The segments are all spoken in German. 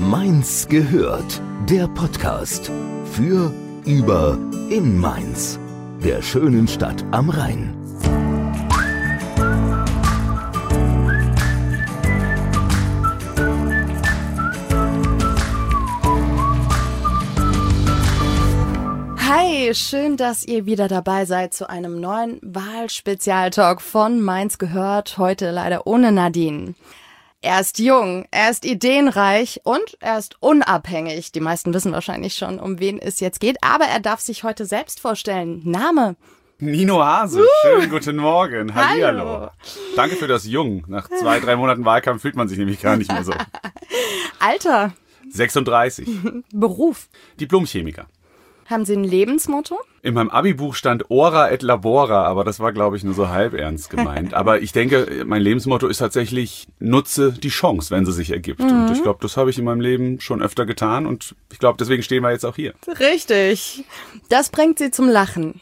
Mainz gehört, der Podcast für, über, in Mainz, der schönen Stadt am Rhein. Hi, schön, dass ihr wieder dabei seid zu einem neuen Wahlspezialtalk von Mainz gehört, heute leider ohne Nadine. Er ist jung, er ist ideenreich und er ist unabhängig. Die meisten wissen wahrscheinlich schon, um wen es jetzt geht, aber er darf sich heute selbst vorstellen. Name? Nino Hase, schönen guten Morgen. Hallihallo. Danke für das Jung. Nach 2-3 Monaten Wahlkampf fühlt man sich nämlich gar nicht mehr so. Alter? 36. Beruf? Diplom-Chemiker. Haben Sie ein Lebensmotto? In meinem Abi-Buch stand Ora et Labora, aber das war, glaube ich, nur so halb ernst gemeint. Aber ich denke, mein Lebensmotto ist tatsächlich, nutze die Chance, wenn sie sich ergibt. Und ich glaube, das habe ich in meinem Leben schon öfter getan und ich glaube, deswegen stehen wir jetzt auch hier. Richtig. Das bringt Sie zum Lachen.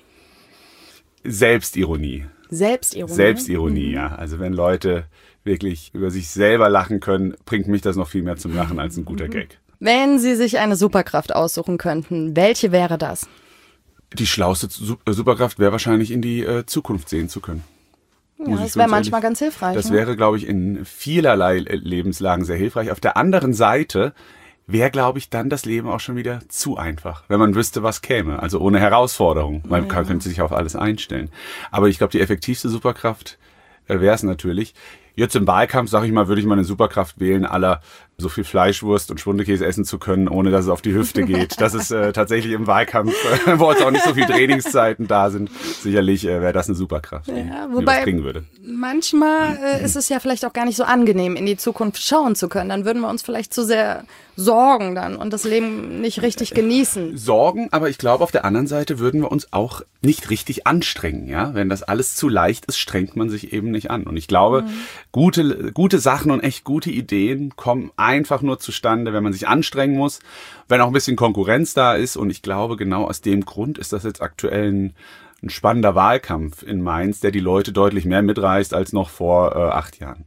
Selbstironie. Selbstironie? Selbstironie, ja. Also wenn Leute wirklich über sich selber lachen können, bringt mich das noch viel mehr zum Lachen als ein guter Gag. Wenn Sie sich eine Superkraft aussuchen könnten, welche wäre das? Die schlauste Superkraft wäre wahrscheinlich in die Zukunft sehen zu können. Ja, das wäre manchmal ganz hilfreich. Das wäre, glaube ich, in vielerlei Lebenslagen sehr hilfreich. Auf der anderen Seite wäre, glaube ich, dann das Leben auch schon wieder zu einfach, wenn man wüsste, was käme. Also ohne Herausforderung. Man könnte sich auf alles einstellen. Aber ich glaube, die effektivste Superkraft wäre es natürlich. Jetzt im Wahlkampf, sag ich mal, würde ich mal eine Superkraft wählen, aller so viel Fleischwurst und Schwundekäse essen zu können, ohne dass es auf die Hüfte geht. Das ist tatsächlich im Wahlkampf, wo jetzt auch nicht so viel Trainingszeiten da sind, sicherlich wäre das eine Superkraft, die was bringen würde. Manchmal ist es ja vielleicht auch gar nicht so angenehm, in die Zukunft schauen zu können. Dann würden wir uns vielleicht zu sehr sorgen dann und das Leben nicht richtig genießen. Sorgen, aber ich glaube, auf der anderen Seite würden wir uns auch nicht richtig anstrengen. Ja, wenn das alles zu leicht ist, strengt man sich eben nicht an. Und ich glaube, gute Sachen und echt gute Ideen kommen einfach nur zustande, wenn man sich anstrengen muss, wenn auch ein bisschen Konkurrenz da ist. Und ich glaube, genau aus dem Grund ist das jetzt aktuell ein spannender Wahlkampf in Mainz, der die Leute deutlich mehr mitreißt als noch vor 8 Jahren.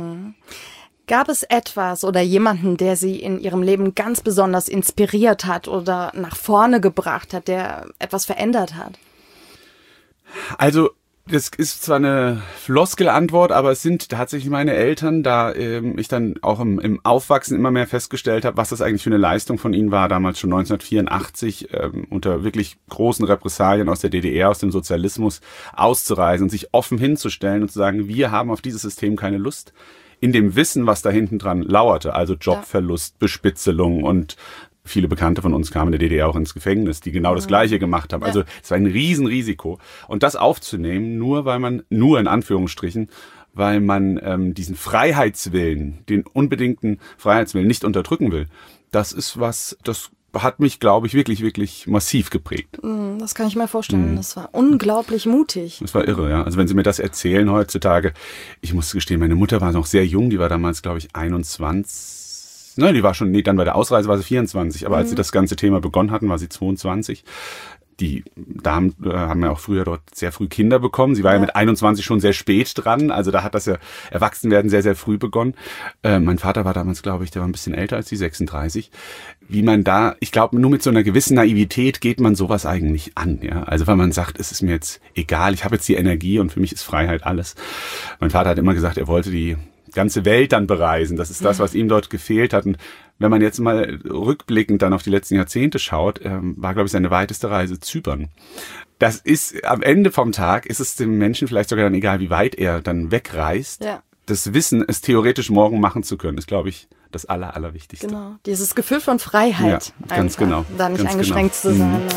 Gab es etwas oder jemanden, der Sie in Ihrem Leben ganz besonders inspiriert hat oder nach vorne gebracht hat, der etwas verändert hat? Also, das ist zwar eine Floskelantwort, aber es sind tatsächlich meine Eltern, da ich dann auch im Aufwachsen immer mehr festgestellt habe, was das eigentlich für eine Leistung von ihnen war, damals schon 1984 unter wirklich großen Repressalien aus der DDR, aus dem Sozialismus auszureisen und sich offen hinzustellen und zu sagen, wir haben auf dieses System keine Lust, in dem Wissen, was da hinten dran lauerte, also Jobverlust, Bespitzelung und viele Bekannte von uns kamen in der DDR auch ins Gefängnis, die genau das Gleiche gemacht haben. Also es war ein Riesenrisiko. Und das aufzunehmen, nur in Anführungsstrichen, weil man diesen Freiheitswillen, den unbedingten Freiheitswillen nicht unterdrücken will, das ist was, das hat mich, glaube ich, wirklich, wirklich massiv geprägt. Das kann ich mir vorstellen. Das war unglaublich mutig. Das war irre, ja. Also wenn Sie mir das erzählen heutzutage, ich muss gestehen, meine Mutter war noch sehr jung, die war damals, glaube ich, 21. Nein, die war schon, dann bei der Ausreise war sie 24, aber als sie das ganze Thema begonnen hatten, war sie 22. Die Damen haben ja auch früher dort sehr früh Kinder bekommen. Sie war ja mit 21 schon sehr spät dran, also da hat das ja Erwachsenwerden sehr, sehr früh begonnen. Mein Vater war damals, glaube ich, der war ein bisschen älter als die 36. Wie man da, ich glaube, nur mit so einer gewissen Naivität geht man sowas eigentlich an, ja. Also weil man sagt, es ist mir jetzt egal, ich habe jetzt die Energie und für mich ist Freiheit alles. Mein Vater hat immer gesagt, er wollte die ganze Welt dann bereisen. Das ist das, was ihm dort gefehlt hat. Und wenn man jetzt mal rückblickend dann auf die letzten Jahrzehnte schaut, war, glaube ich, seine weiteste Reise Zypern. Das ist, am Ende vom Tag ist es dem Menschen vielleicht sogar dann egal, wie weit er dann wegreist. Ja. Das Wissen, es theoretisch morgen machen zu können, ist, glaube ich, das Allerwichtigste. Genau, dieses Gefühl von Freiheit. Ja, ganz genau. Da nicht eingeschränkt zu sein. Ne?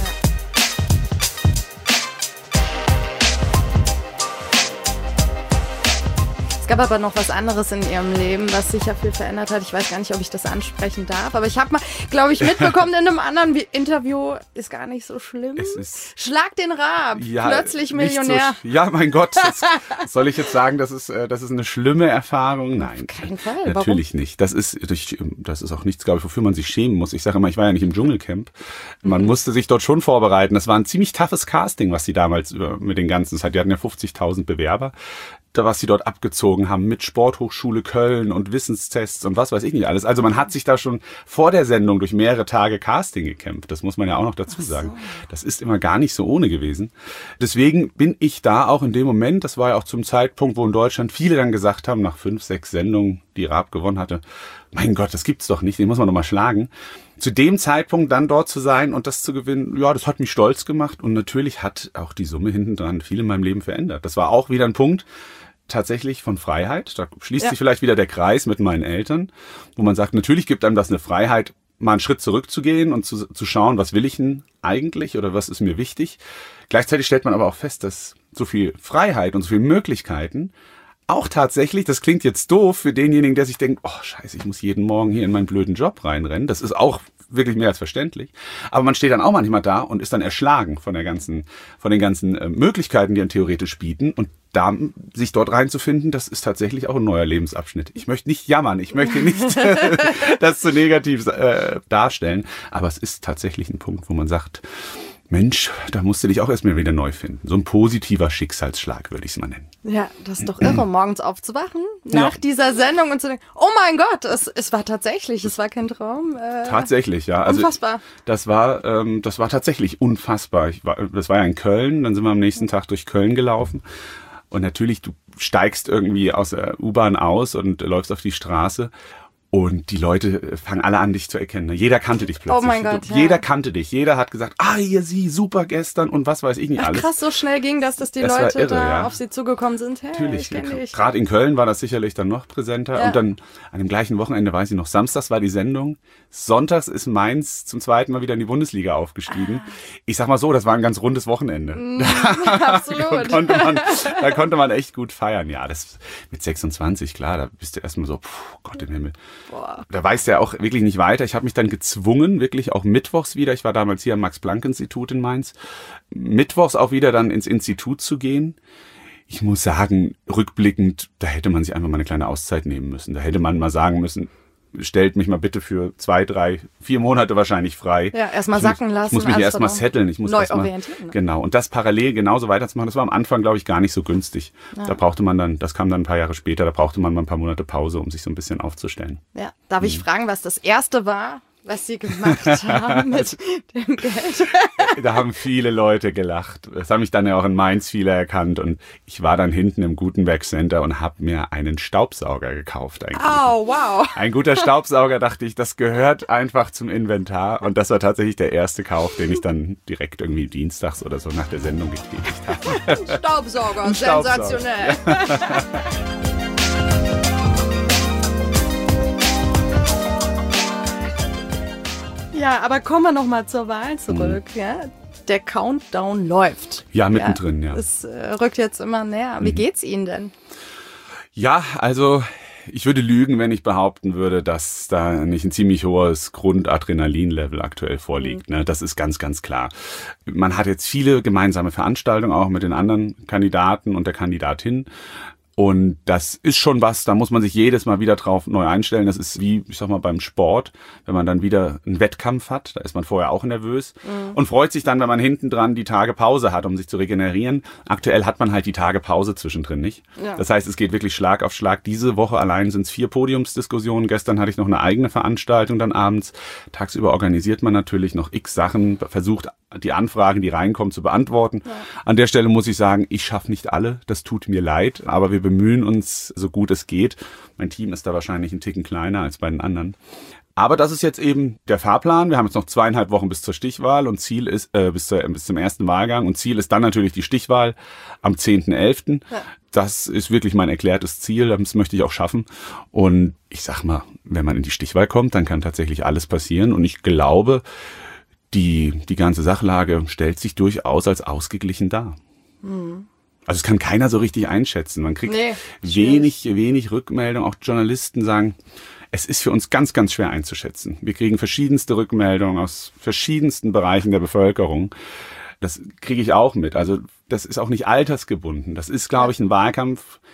Es gab aber noch was anderes in Ihrem Leben, was sicher viel verändert hat. Ich weiß gar nicht, ob ich das ansprechen darf, aber ich habe mal, glaube ich, mitbekommen in einem anderen Interview, ist gar nicht so schlimm. Schlag den Raab, ja, plötzlich Millionär. Ja, mein Gott, soll ich jetzt sagen, das ist eine schlimme Erfahrung? Nein, auf keinen Fall. Natürlich Warum? Nicht. Das ist auch nichts, glaube ich, wofür man sich schämen muss. Ich sage immer, ich war ja nicht im Dschungelcamp. Man musste sich dort schon vorbereiten. Das war ein ziemlich toughes Casting, was sie damals mit den ganzen Zeit, die hatten ja 50.000 Bewerber. was sie dort abgezogen haben mit Sporthochschule Köln und Wissenstests und was weiß ich nicht alles. Also man hat sich da schon vor der Sendung durch mehrere Tage Casting gekämpft. Das muss man ja auch noch dazu sagen. Das ist immer gar nicht so ohne gewesen. Deswegen bin ich da auch in dem Moment, das war ja auch zum Zeitpunkt, wo in Deutschland viele dann gesagt haben, nach 5, 6 Sendungen, die Raab gewonnen hatte, mein Gott, das gibt's doch nicht, den muss man doch mal schlagen. Zu dem Zeitpunkt dann dort zu sein und das zu gewinnen, ja, das hat mich stolz gemacht und natürlich hat auch die Summe hinten dran viel in meinem Leben verändert. Das war auch wieder ein Punkt, tatsächlich von Freiheit. Da schließt sich vielleicht wieder der Kreis mit meinen Eltern, wo man sagt, natürlich gibt einem das eine Freiheit, mal einen Schritt zurückzugehen und zu schauen, was will ich denn eigentlich oder was ist mir wichtig. Gleichzeitig stellt man aber auch fest, dass so viel Freiheit und so viele Möglichkeiten auch tatsächlich, das klingt jetzt doof für denjenigen, der sich denkt, oh scheiße, ich muss jeden Morgen hier in meinen blöden Job reinrennen. Das ist auch wirklich mehr als verständlich. Aber man steht dann auch manchmal da und ist dann erschlagen von den ganzen Möglichkeiten, die einen theoretisch bieten. Und da sich dort reinzufinden, das ist tatsächlich auch ein neuer Lebensabschnitt. Ich möchte nicht jammern, ich möchte nicht das zu negativ darstellen. Aber es ist tatsächlich ein Punkt, wo man sagt, Mensch, da musst du dich auch erstmal wieder neu finden. So ein positiver Schicksalsschlag, würde ich es mal nennen. Ja, das ist doch irre, morgens aufzuwachen nach dieser Sendung und zu denken, oh mein Gott, es war tatsächlich, es war kein Traum. Tatsächlich, ja. Also, unfassbar. Das war tatsächlich unfassbar. Das war ja in Köln, dann sind wir am nächsten Tag durch Köln gelaufen. Und natürlich, du steigst irgendwie aus der U-Bahn aus und läufst auf die Straße. Und die Leute fangen alle an, dich zu erkennen. Jeder kannte dich plötzlich. Oh mein Gott, Jeder kannte dich. Jeder hat gesagt, hier sie, super gestern und was weiß ich nicht alles. Krass, so schnell ging das, dass die Leute auf sie zugekommen sind. Hey, natürlich. Gerade in Köln war das sicherlich dann noch präsenter. Ja. Und dann an dem gleichen Wochenende, weiß ich noch, samstags war die Sendung. Sonntags ist Mainz zum zweiten Mal wieder in die Bundesliga aufgestiegen. Ich sag mal so, das war ein ganz rundes Wochenende. Absolut. Da konnte man echt gut feiern. Ja, das mit 26, klar, da bist du erstmal so, Gott im Himmel. Boah. Da weißt du ja auch wirklich nicht weiter. Ich habe mich dann gezwungen, wirklich auch mittwochs wieder, ich war damals hier am Max-Planck-Institut in Mainz, mittwochs auch wieder dann ins Institut zu gehen. Ich muss sagen, rückblickend, da hätte man sich einfach mal eine kleine Auszeit nehmen müssen. Da hätte man mal sagen müssen, stellt mich mal bitte für 2, 3, 4 Monate wahrscheinlich frei. Ja, erstmal sacken lassen. Ich muss mich erstmal setteln. Ich muss neu erstmal orientieren. Ne? Genau. Und das parallel genauso weiterzumachen, das war am Anfang, glaube ich, gar nicht so günstig. Ja. Da brauchte man dann, das kam dann ein paar Jahre später, da brauchte man mal ein paar Monate Pause, um sich so ein bisschen aufzustellen. Ja. Darf ich fragen, was das Erste war, was Sie gemacht haben mit dem Geld? Da haben viele Leute gelacht. Das haben mich dann ja auch in Mainz viele erkannt. Und ich war dann hinten im Gutenberg Center und habe mir einen Staubsauger gekauft. Oh, wow. Ein guter Staubsauger, dachte ich, das gehört einfach zum Inventar. Und das war tatsächlich der erste Kauf, den ich dann direkt irgendwie dienstags oder so nach der Sendung getätigt habe. Ein Staubsauger, sensationell. Ja, aber kommen wir noch mal zur Wahl zurück. Ja? Der Countdown läuft. Ja, mittendrin, ja. Es rückt jetzt immer näher. Wie geht's Ihnen denn? Ja, also ich würde lügen, wenn ich behaupten würde, dass da nicht ein ziemlich hohes Grundadrenalin-Level aktuell vorliegt. Ne? Das ist ganz, ganz klar. Man hat jetzt viele gemeinsame Veranstaltungen auch mit den anderen Kandidaten und der Kandidatin. Und das ist schon was, da muss man sich jedes Mal wieder drauf neu einstellen. Das ist wie, ich sag mal, beim Sport, wenn man dann wieder einen Wettkampf hat, da ist man vorher auch nervös und freut sich dann, wenn man hinten dran die Tage Pause hat, um sich zu regenerieren. Aktuell hat man halt die Tage Pause zwischendrin nicht. Ja. Das heißt, es geht wirklich Schlag auf Schlag. Diese Woche allein sind es 4 Podiumsdiskussionen. Gestern hatte ich noch eine eigene Veranstaltung dann abends. Tagsüber organisiert man natürlich noch x Sachen, versucht die Anfragen, die reinkommen, zu beantworten. Ja. An der Stelle muss ich sagen, ich schaffe nicht alle, das tut mir leid, aber wir bemühen uns, so gut es geht. Mein Team ist da wahrscheinlich ein Ticken kleiner als bei den anderen. Aber das ist jetzt eben der Fahrplan. Wir haben jetzt noch 2,5 Wochen bis zur Stichwahl und Ziel ist, bis zum ersten Wahlgang. Und Ziel ist dann natürlich die Stichwahl am 10.11. Ja. Das ist wirklich mein erklärtes Ziel. Das möchte ich auch schaffen. Und ich sag mal, wenn man in die Stichwahl kommt, dann kann tatsächlich alles passieren. Und ich glaube, die ganze Sachlage stellt sich durchaus als ausgeglichen dar. Mhm. Also es kann keiner so richtig einschätzen. Man kriegt wenig Rückmeldung. Auch Journalisten sagen, es ist für uns ganz, ganz schwer einzuschätzen. Wir kriegen verschiedenste Rückmeldungen aus verschiedensten Bereichen der Bevölkerung. Das kriege ich auch mit. Also das ist auch nicht altersgebunden. Das ist, glaube ich, ein Wahlkampf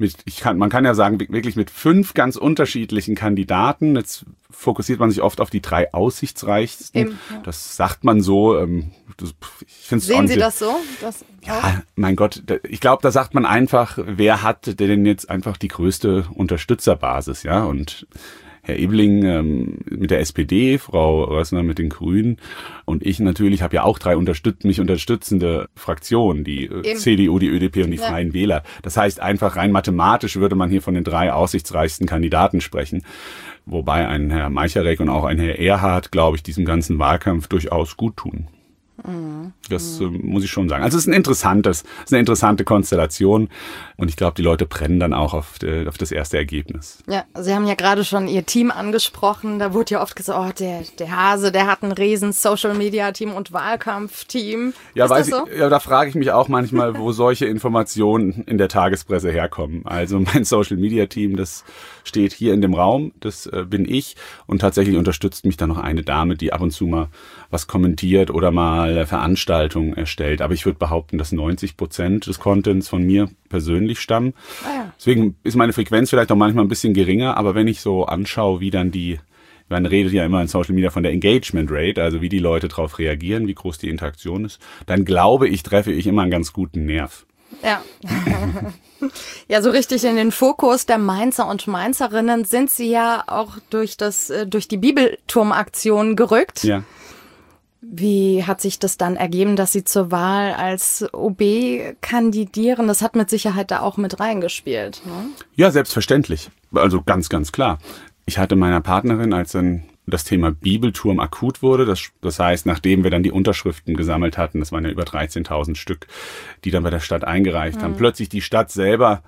man kann ja sagen, wirklich mit 5 ganz unterschiedlichen Kandidaten. Jetzt fokussiert man sich oft auf die 3 aussichtsreichsten. Eben, ja. Das sagt man so. Ich find's Sehen Sie das so? Ja, mein Gott, ich glaube, da sagt man einfach, wer hat denn jetzt einfach die größte Unterstützerbasis, ja? Und Herr Ebeling mit der SPD, Frau Rössner mit den Grünen und ich natürlich habe ja auch 3 mich unterstützende Fraktionen, die CDU, die ÖDP und die Freien Wähler. Das heißt einfach rein mathematisch würde man hier von den 3 aussichtsreichsten Kandidaten sprechen. Wobei ein Herr Meicherek und auch ein Herr Erhard, glaube ich, diesem ganzen Wahlkampf durchaus gut tun. Das muss ich schon sagen. Also es ist eine interessante Konstellation und ich glaube, die Leute brennen dann auch auf das erste Ergebnis. Ja, Sie haben ja gerade schon Ihr Team angesprochen. Da wurde ja oft gesagt, der Hase, der hat ein riesen Social-Media-Team und Wahlkampfteam. Ja, ist das so? Da frage ich mich auch manchmal, wo solche Informationen in der Tagespresse herkommen. Also mein Social-Media-Team, das steht hier in dem Raum, das bin ich und tatsächlich unterstützt mich dann noch eine Dame, die ab und zu mal was kommentiert oder mal Veranstaltungen erstellt. Aber ich würde behaupten, dass 90% des Contents von mir persönlich stammen. Ah ja. Deswegen ist meine Frequenz vielleicht auch manchmal ein bisschen geringer, aber wenn ich so anschaue, wie dann man redet ja immer in Social Media von der Engagement Rate, also wie die Leute darauf reagieren, wie groß die Interaktion ist, dann glaube ich, treffe ich immer einen ganz guten Nerv. Ja. Ja, so richtig in den Fokus der Mainzer und Mainzerinnen sind Sie ja auch durch die Bibelturmaktion gerückt. Ja. Wie hat sich das dann ergeben, dass Sie zur Wahl als OB kandidieren? Das hat mit Sicherheit da auch mit reingespielt, ne? Ja, selbstverständlich. Also ganz, ganz klar. Ich hatte meiner Partnerin, als dann das Thema Bibelturm akut wurde, das heißt, nachdem wir dann die Unterschriften gesammelt hatten, das waren ja über 13.000 Stück, die dann bei der Stadt eingereicht haben, plötzlich die Stadt selber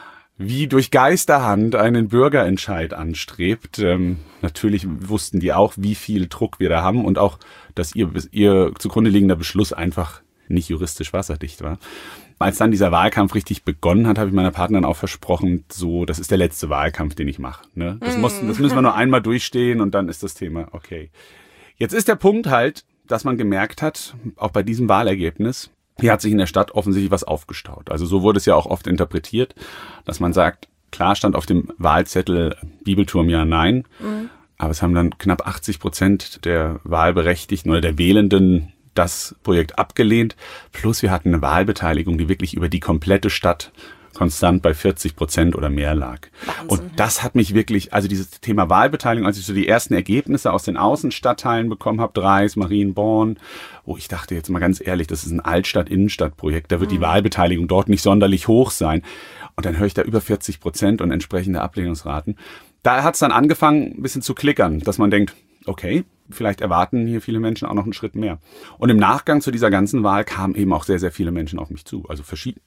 wie durch Geisterhand einen Bürgerentscheid anstrebt. Natürlich wussten die auch, wie viel Druck wir da haben und auch, dass ihr zugrunde liegender Beschluss einfach nicht juristisch wasserdicht war. Als dann dieser Wahlkampf richtig begonnen hat, habe ich meiner Partnerin auch versprochen, so, das ist der letzte Wahlkampf, den ich mache. Ne? Das müssen wir nur einmal durchstehen und dann ist das Thema okay. Jetzt ist der Punkt halt, dass man gemerkt hat, auch bei diesem Wahlergebnis, hier hat sich in der Stadt offensichtlich was aufgestaut. Also so wurde es ja auch oft interpretiert, dass man sagt, klar stand auf dem Wahlzettel Bibelturm ja, nein. Aber es haben dann knapp 80% der Wahlberechtigten oder der Wählenden das Projekt abgelehnt. Plus wir hatten eine Wahlbeteiligung, die wirklich über die komplette Stadt konstant bei 40% oder mehr lag. Wahnsinn. Und das hat mich wirklich, also dieses Thema Wahlbeteiligung, als ich so die ersten Ergebnisse aus den Außenstadtteilen bekommen habe, Dreis, Marienborn, wo ich dachte jetzt mal ganz ehrlich, das ist ein Altstadt-Innenstadt-Projekt, da wird die Wahlbeteiligung dort nicht sonderlich hoch sein. Und dann höre ich da über 40% und entsprechende Ablehnungsraten. Da hat es dann angefangen, ein bisschen zu klickern, dass man denkt, okay, vielleicht erwarten hier viele Menschen auch noch einen Schritt mehr. Und im Nachgang zu dieser ganzen Wahl kamen eben auch sehr, sehr viele Menschen auf mich zu. Also verschiedene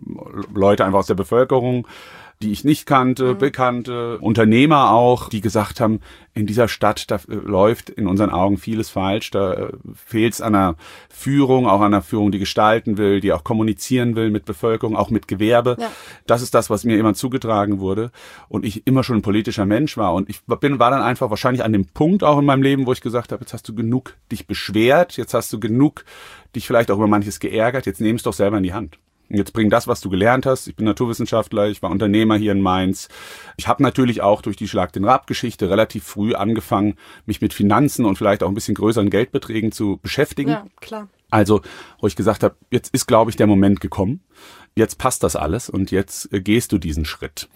Leute einfach aus der Bevölkerung, die ich nicht kannte, Bekannte, Unternehmer auch, die gesagt haben, in dieser Stadt, da läuft in unseren Augen vieles falsch, da fehlt es an einer Führung, auch an einer Führung, die gestalten will, die auch kommunizieren will mit Bevölkerung, auch mit Gewerbe. Ja. Das ist das, was mir immer zugetragen wurde und ich immer schon ein politischer Mensch war und ich war dann einfach wahrscheinlich an dem Punkt auch in meinem Leben, wo ich gesagt habe, jetzt hast du genug dich beschwert, jetzt hast du genug dich vielleicht auch über manches geärgert, jetzt nimm es doch selber in die Hand. Und jetzt bring das, was du gelernt hast. Ich bin Naturwissenschaftler, ich war Unternehmer hier in Mainz. Ich habe natürlich auch durch die Schlag den Raab-Geschichte relativ früh angefangen, mich mit Finanzen und vielleicht auch ein bisschen größeren Geldbeträgen zu beschäftigen. Ja, klar. Also, wo ich gesagt habe, jetzt ist, glaube ich, der Moment gekommen. Jetzt passt das alles und jetzt gehst du diesen Schritt.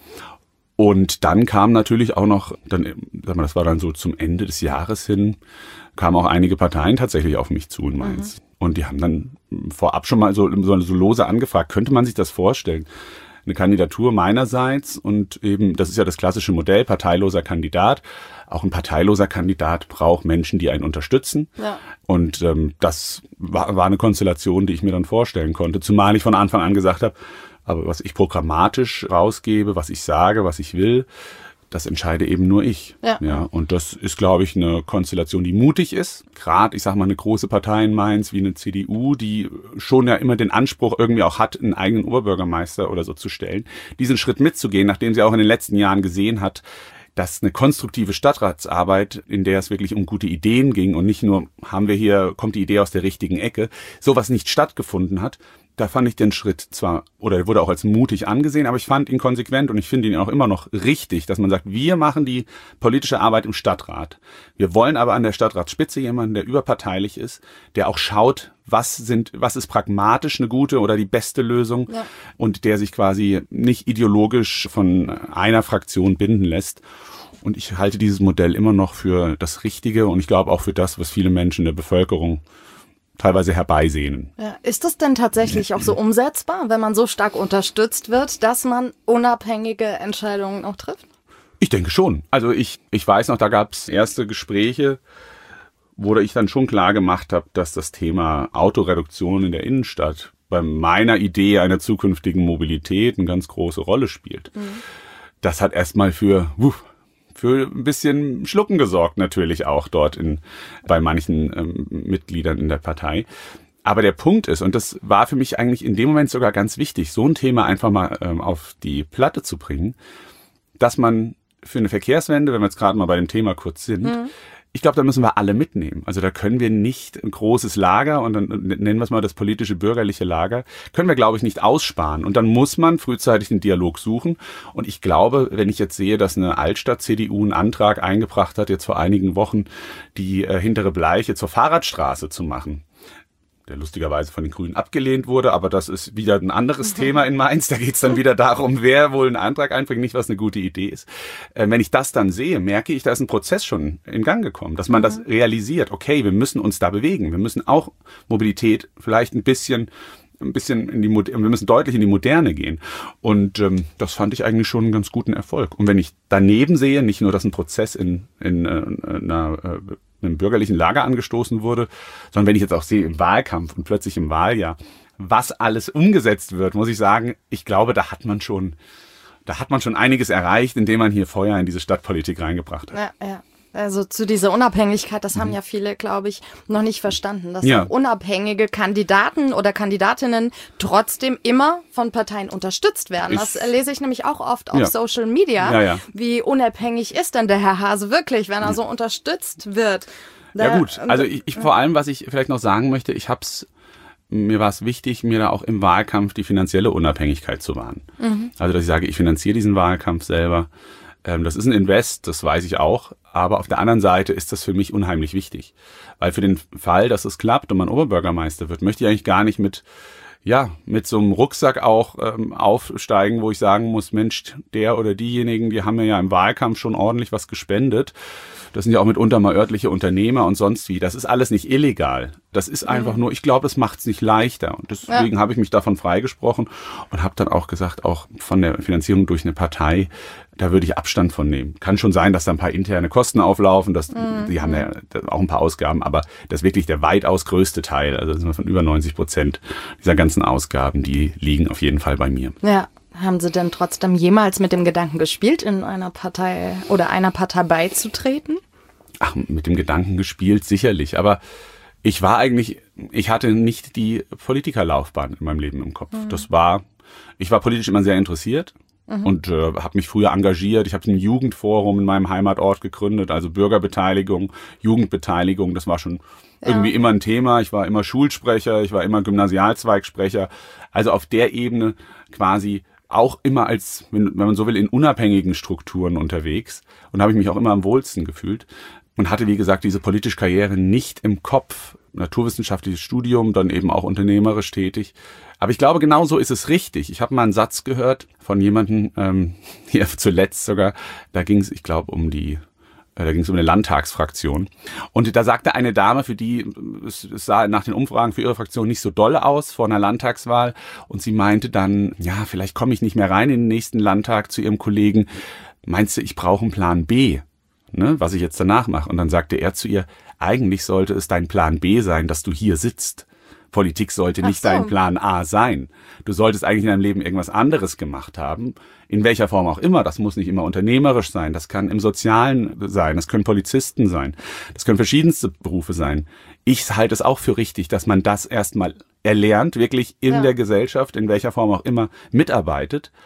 Und dann kam natürlich auch noch, das war dann so zum Ende des Jahres hin, kamen auch einige Parteien tatsächlich auf mich zu in Mainz. Und die haben dann vorab schon mal so lose angefragt, könnte man sich das vorstellen? Eine Kandidatur meinerseits und eben, das ist ja das klassische Modell, parteiloser Kandidat. Auch ein parteiloser Kandidat braucht Menschen, die einen unterstützen. Ja. Und das war eine Konstellation, die ich mir dann vorstellen konnte. Zumal ich von Anfang an gesagt habe, aber was ich programmatisch rausgebe, was ich sage, was ich will, das entscheide eben nur ich. Ja, und das ist, glaube ich, eine Konstellation, die mutig ist. Gerade, ich sage mal, eine große Partei in Mainz wie eine CDU, die schon ja immer den Anspruch irgendwie auch hat, einen eigenen Oberbürgermeister oder so zu stellen, diesen Schritt mitzugehen, nachdem sie auch in den letzten Jahren gesehen hat, dass eine konstruktive Stadtratsarbeit, in der es wirklich um gute Ideen ging und nicht nur kommt die Idee aus der richtigen Ecke, sowas nicht stattgefunden hat. da fand ich den Schritt zwar, oder wurde auch als mutig angesehen, aber ich fand ihn konsequent und ich finde ihn auch immer noch richtig, dass man sagt, wir machen die politische Arbeit im Stadtrat. Wir wollen aber an der Stadtratsspitze jemanden, der überparteilich ist, der auch schaut, was ist pragmatisch eine gute oder die beste Lösung und der sich quasi nicht ideologisch von einer Fraktion binden lässt. Und ich halte dieses Modell immer noch für das Richtige und ich glaube auch für das, was viele Menschen der Bevölkerung teilweise herbeisehnen. Ja, ist das denn tatsächlich auch so umsetzbar, wenn man so stark unterstützt wird, dass man unabhängige Entscheidungen auch trifft? Ich denke schon. Also ich weiß noch, da gab es erste Gespräche, wo ich dann schon klar gemacht habe, dass das Thema Autoreduktion in der Innenstadt bei meiner Idee einer zukünftigen Mobilität eine ganz große Rolle spielt. Das hat erstmal für ein bisschen Schlucken gesorgt, natürlich auch dort bei manchen Mitgliedern in der Partei. Aber der Punkt ist, und das war für mich eigentlich in dem Moment sogar ganz wichtig, so ein Thema einfach mal auf die Platte zu bringen, dass man für eine Verkehrswende, wenn wir jetzt gerade mal bei dem Thema kurz sind, ich glaube, da müssen wir alle mitnehmen. Also da können wir nicht ein großes Lager, und dann nennen wir es mal das politische bürgerliche Lager, können wir, glaube ich, nicht aussparen. Und dann muss man frühzeitig den Dialog suchen. Und ich glaube, wenn ich jetzt sehe, dass eine Altstadt-CDU einen Antrag eingebracht hat, jetzt vor einigen Wochen, die hintere Bleiche zur Fahrradstraße zu machen, der lustigerweise von den Grünen abgelehnt wurde, aber das ist wieder ein anderes Thema in Mainz. Da geht es dann wieder darum, wer wohl einen Antrag einbringt, nicht was eine gute Idee ist. Wenn ich das dann sehe, merke ich, da ist ein Prozess schon in Gang gekommen, dass man das realisiert. Okay, wir müssen uns da bewegen. Wir müssen auch Mobilität vielleicht ein bisschen wir müssen deutlich in die Moderne gehen. Und das fand ich eigentlich schon einen ganz guten Erfolg. Und wenn ich daneben sehe, nicht nur, dass ein Prozess in einem bürgerlichen Lager angestoßen wurde, sondern wenn ich jetzt auch sehe im Wahlkampf und plötzlich im Wahljahr, was alles umgesetzt wird, muss ich sagen, ich glaube, da hat man schon einiges erreicht, indem man hier Feuer in diese Stadtpolitik reingebracht hat. Ja. Also zu dieser Unabhängigkeit, das haben ja viele, glaube ich, noch nicht verstanden, dass auch unabhängige Kandidaten oder Kandidatinnen trotzdem immer von Parteien unterstützt werden. Das lese ich nämlich auch oft auf Social Media. Wie unabhängig ist denn der Herr Hase wirklich, wenn er so unterstützt wird? Ja gut, also ich vor allem, was ich vielleicht noch sagen möchte, mir war es wichtig, mir da auch im Wahlkampf die finanzielle Unabhängigkeit zu wahren. Also dass ich sage, ich finanziere diesen Wahlkampf selber. Das ist ein Invest, das weiß ich auch. Aber auf der anderen Seite ist das für mich unheimlich wichtig. Weil für den Fall, dass es klappt und man Oberbürgermeister wird, möchte ich eigentlich gar nicht mit so einem Rucksack auch aufsteigen, wo ich sagen muss, Mensch, der oder diejenigen, die haben mir ja im Wahlkampf schon ordentlich was gespendet. Das sind ja auch mitunter mal örtliche Unternehmer und sonst wie. Das ist alles nicht illegal. Das ist einfach nur, ich glaube, es macht es nicht leichter. Und deswegen habe ich mich davon freigesprochen und habe dann auch gesagt, auch von der Finanzierung durch eine Partei, da würde ich Abstand von nehmen. Kann schon sein, dass da ein paar interne Kosten auflaufen, die haben ja auch ein paar Ausgaben, aber das ist wirklich der weitaus größte Teil, also das sind wir von über 90% dieser ganzen Ausgaben, die liegen auf jeden Fall bei mir. Ja. Haben Sie denn trotzdem jemals mit dem Gedanken gespielt, in einer Partei oder einer Partei beizutreten? Ach, mit dem Gedanken gespielt, sicherlich. Aber ich hatte nicht die Politikerlaufbahn in meinem Leben im Kopf. Ich war politisch immer sehr interessiert und habe mich früher engagiert. Ich habe ein Jugendforum in meinem Heimatort gegründet, also Bürgerbeteiligung, Jugendbeteiligung, das war schon irgendwie immer ein Thema. Ich war immer Schulsprecher, ich war immer Gymnasialzweigsprecher. Also auf der Ebene quasi auch immer als, wenn man so will, in unabhängigen Strukturen unterwegs und habe ich mich auch immer am wohlsten gefühlt und hatte, wie gesagt, diese politische Karriere nicht im Kopf. Naturwissenschaftliches Studium, dann eben auch unternehmerisch tätig. Aber ich glaube, genau so ist es richtig. Ich habe mal einen Satz gehört von jemandem, hier zuletzt sogar, da ging es, ich glaube, um eine Landtagsfraktion. Und da sagte eine Dame, für die, es sah nach den Umfragen für ihre Fraktion nicht so doll aus vor einer Landtagswahl. Und sie meinte dann, ja, vielleicht komme ich nicht mehr rein in den nächsten Landtag zu ihrem Kollegen. Meinst du, ich brauche einen Plan B, ne, was ich jetzt danach mache? Und dann sagte er zu ihr, eigentlich sollte es dein Plan B sein, dass du hier sitzt. Politik sollte nicht dein Plan A sein. Du solltest eigentlich in deinem Leben irgendwas anderes gemacht haben, in welcher Form auch immer. Das muss nicht immer unternehmerisch sein, das kann im Sozialen sein, das können Polizisten sein, das können verschiedenste Berufe sein. Ich halte es auch für richtig, dass man das erstmal erlernt, wirklich in der Gesellschaft, in welcher Form auch immer, mitarbeitet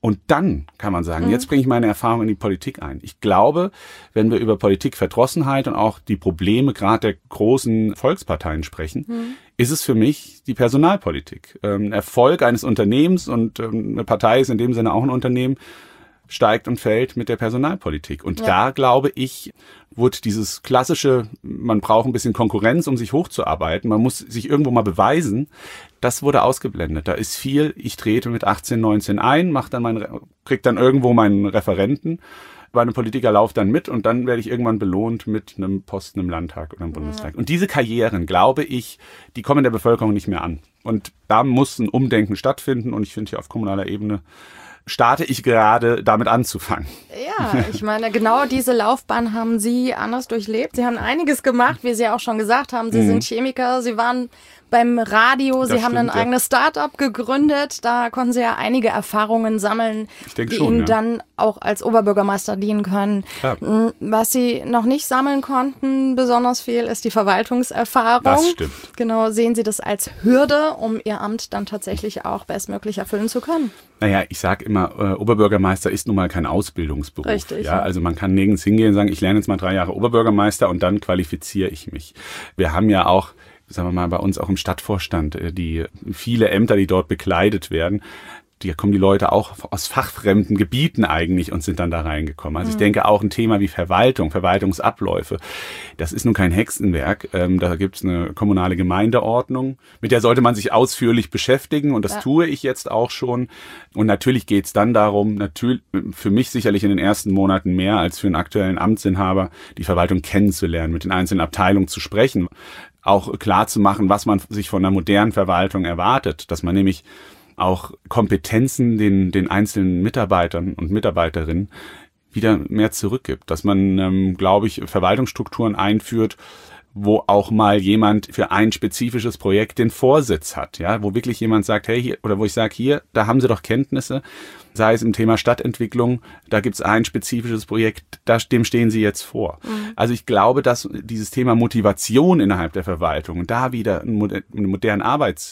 Und dann kann man sagen, jetzt bringe ich meine Erfahrung in die Politik ein. Ich glaube, wenn wir über Politikverdrossenheit und auch die Probleme gerade der großen Volksparteien sprechen, ist es für mich die Personalpolitik. Ein Erfolg eines Unternehmens, und eine Partei ist in dem Sinne auch ein Unternehmen, steigt und fällt mit der Personalpolitik. Und da, glaube ich, wurde dieses klassische, man braucht ein bisschen Konkurrenz, um sich hochzuarbeiten, man muss sich irgendwo mal beweisen, das wurde ausgeblendet. Da ist viel, ich trete mit 18, 19 ein, krieg dann irgendwo meinen Referenten, bei einem Politiker laufe dann mit und dann werde ich irgendwann belohnt mit einem Posten im Landtag oder im Bundestag. Und diese Karrieren, glaube ich, die kommen der Bevölkerung nicht mehr an. Und da muss ein Umdenken stattfinden, und ich finde, hier auf kommunaler Ebene starte ich gerade damit anzufangen. Ja, ich meine, genau diese Laufbahn haben Sie anders durchlebt. Sie haben einiges gemacht, wie Sie auch schon gesagt haben. Sie sind Chemiker, Sie waren beim Radio, Sie haben ein eigenes Start-up gegründet. Da konnten Sie ja einige Erfahrungen sammeln, die Ihnen dann auch als Oberbürgermeister dienen können. Klar. Was Sie noch nicht sammeln konnten, besonders viel, ist die Verwaltungserfahrung. Das stimmt. Genau, sehen Sie das als Hürde, um Ihr Amt dann tatsächlich auch bestmöglich erfüllen zu können? Naja, ich sage immer, Oberbürgermeister ist nun mal kein Ausbildungsberuf. Richtig. Ja, also man kann nirgends hingehen und sagen, ich lerne jetzt mal 3 Jahre Oberbürgermeister und dann qualifiziere ich mich. Wir haben ja auch, sagen wir mal, bei uns auch im Stadtvorstand, die viele Ämter, die dort bekleidet werden, da kommen die Leute auch aus fachfremden Gebieten eigentlich und sind dann da reingekommen. Also ich denke auch ein Thema wie Verwaltung, Verwaltungsabläufe, das ist nun kein Hexenwerk. Da gibt es eine kommunale Gemeindeordnung, mit der sollte man sich ausführlich beschäftigen, und das tue ich jetzt auch schon. Und natürlich geht es dann darum, für mich sicherlich in den ersten Monaten mehr als für einen aktuellen Amtsinhaber, die Verwaltung kennenzulernen, mit den einzelnen Abteilungen zu sprechen, auch klar zu machen, was man sich von einer modernen Verwaltung erwartet, dass man nämlich auch Kompetenzen den einzelnen Mitarbeitern und Mitarbeiterinnen wieder mehr zurückgibt. Dass man, glaube ich, Verwaltungsstrukturen einführt, wo auch mal jemand für ein spezifisches Projekt den Vorsitz hat, ja, wo wirklich jemand sagt, hey, hier, oder wo ich sage, hier, da haben Sie doch Kenntnisse, sei es im Thema Stadtentwicklung, da gibt es ein spezifisches Projekt, dem stehen Sie jetzt vor. Also ich glaube, dass dieses Thema Motivation innerhalb der Verwaltung und da wieder eine moderne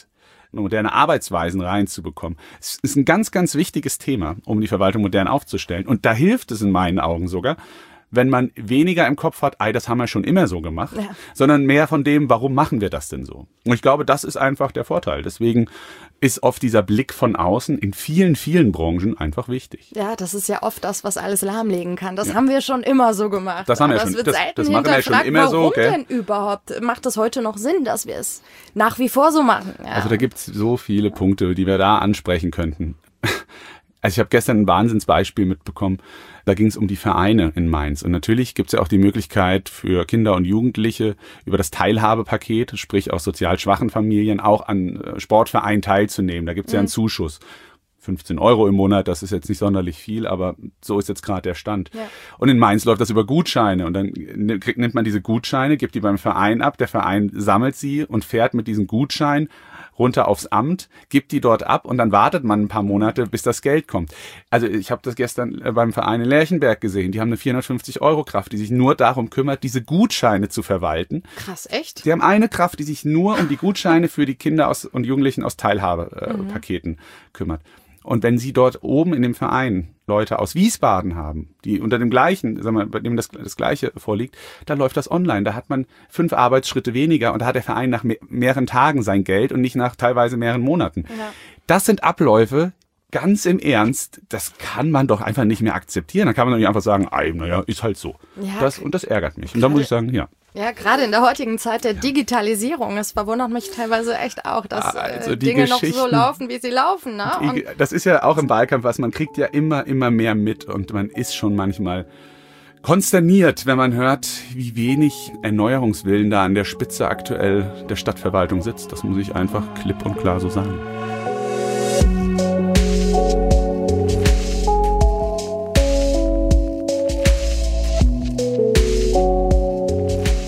Arbeitsweisen reinzubekommen. Es ist ein ganz, ganz wichtiges Thema, um die Verwaltung modern aufzustellen. Und da hilft es in meinen Augen sogar, wenn man weniger im Kopf hat, das haben wir schon immer so gemacht, sondern mehr von dem, warum machen wir das denn so? Und ich glaube, das ist einfach der Vorteil. Deswegen ist oft dieser Blick von außen in vielen, vielen Branchen einfach wichtig. Ja, das ist ja oft das, was alles lahmlegen kann. Das haben wir schon immer so gemacht. Das haben wir schon. Das machen wir schon immer so. Warum denn überhaupt? Macht das heute noch Sinn, dass wir es nach wie vor so machen? Ja. Also da gibt es so viele Punkte, die wir da ansprechen könnten. Also ich habe gestern ein Wahnsinnsbeispiel mitbekommen. Da ging es um die Vereine in Mainz. Und natürlich gibt es ja auch die Möglichkeit für Kinder und Jugendliche über das Teilhabepaket, sprich auch sozial schwachen Familien, auch an Sportvereinen teilzunehmen. Da gibt es ja einen Zuschuss. 15 € im Monat, das ist jetzt nicht sonderlich viel, aber so ist jetzt gerade der Stand. Ja. Und in Mainz läuft das über Gutscheine und dann nimmt man diese Gutscheine, gibt die beim Verein ab, der Verein sammelt sie und fährt mit diesen Gutscheinen runter aufs Amt, gibt die dort ab und dann wartet man ein paar Monate, bis das Geld kommt. Also ich habe das gestern beim Verein in Lerchenberg gesehen. Die haben eine 450-€ Kraft, die sich nur darum kümmert, diese Gutscheine zu verwalten. Krass, echt? Die haben eine Kraft, die sich nur um die Gutscheine für die Kinder und Jugendlichen aus Teilhabepaketen kümmert. Und wenn Sie dort oben in dem Verein Leute aus Wiesbaden haben, die unter dem gleichen, sagen wir, bei dem das Gleiche vorliegt, da läuft das online. Da hat man 5 Arbeitsschritte weniger und da hat der Verein nach mehreren Tagen sein Geld und nicht nach teilweise mehreren Monaten. Ja. Das sind Abläufe, ganz im Ernst, das kann man doch einfach nicht mehr akzeptieren. Da kann man doch nicht einfach sagen, naja, ist halt so. Ja. Das ärgert mich. Und da muss ich sagen, ja. Ja, gerade in der heutigen Zeit der Digitalisierung, es verwundert mich teilweise echt auch, dass Dinge noch so laufen, wie sie laufen. Ne? Das ist ja auch im Wahlkampf was, man kriegt ja immer mehr mit und man ist schon manchmal konsterniert, wenn man hört, wie wenig Erneuerungswillen da an der Spitze aktuell der Stadtverwaltung sitzt. Das muss ich einfach klipp und klar so sagen.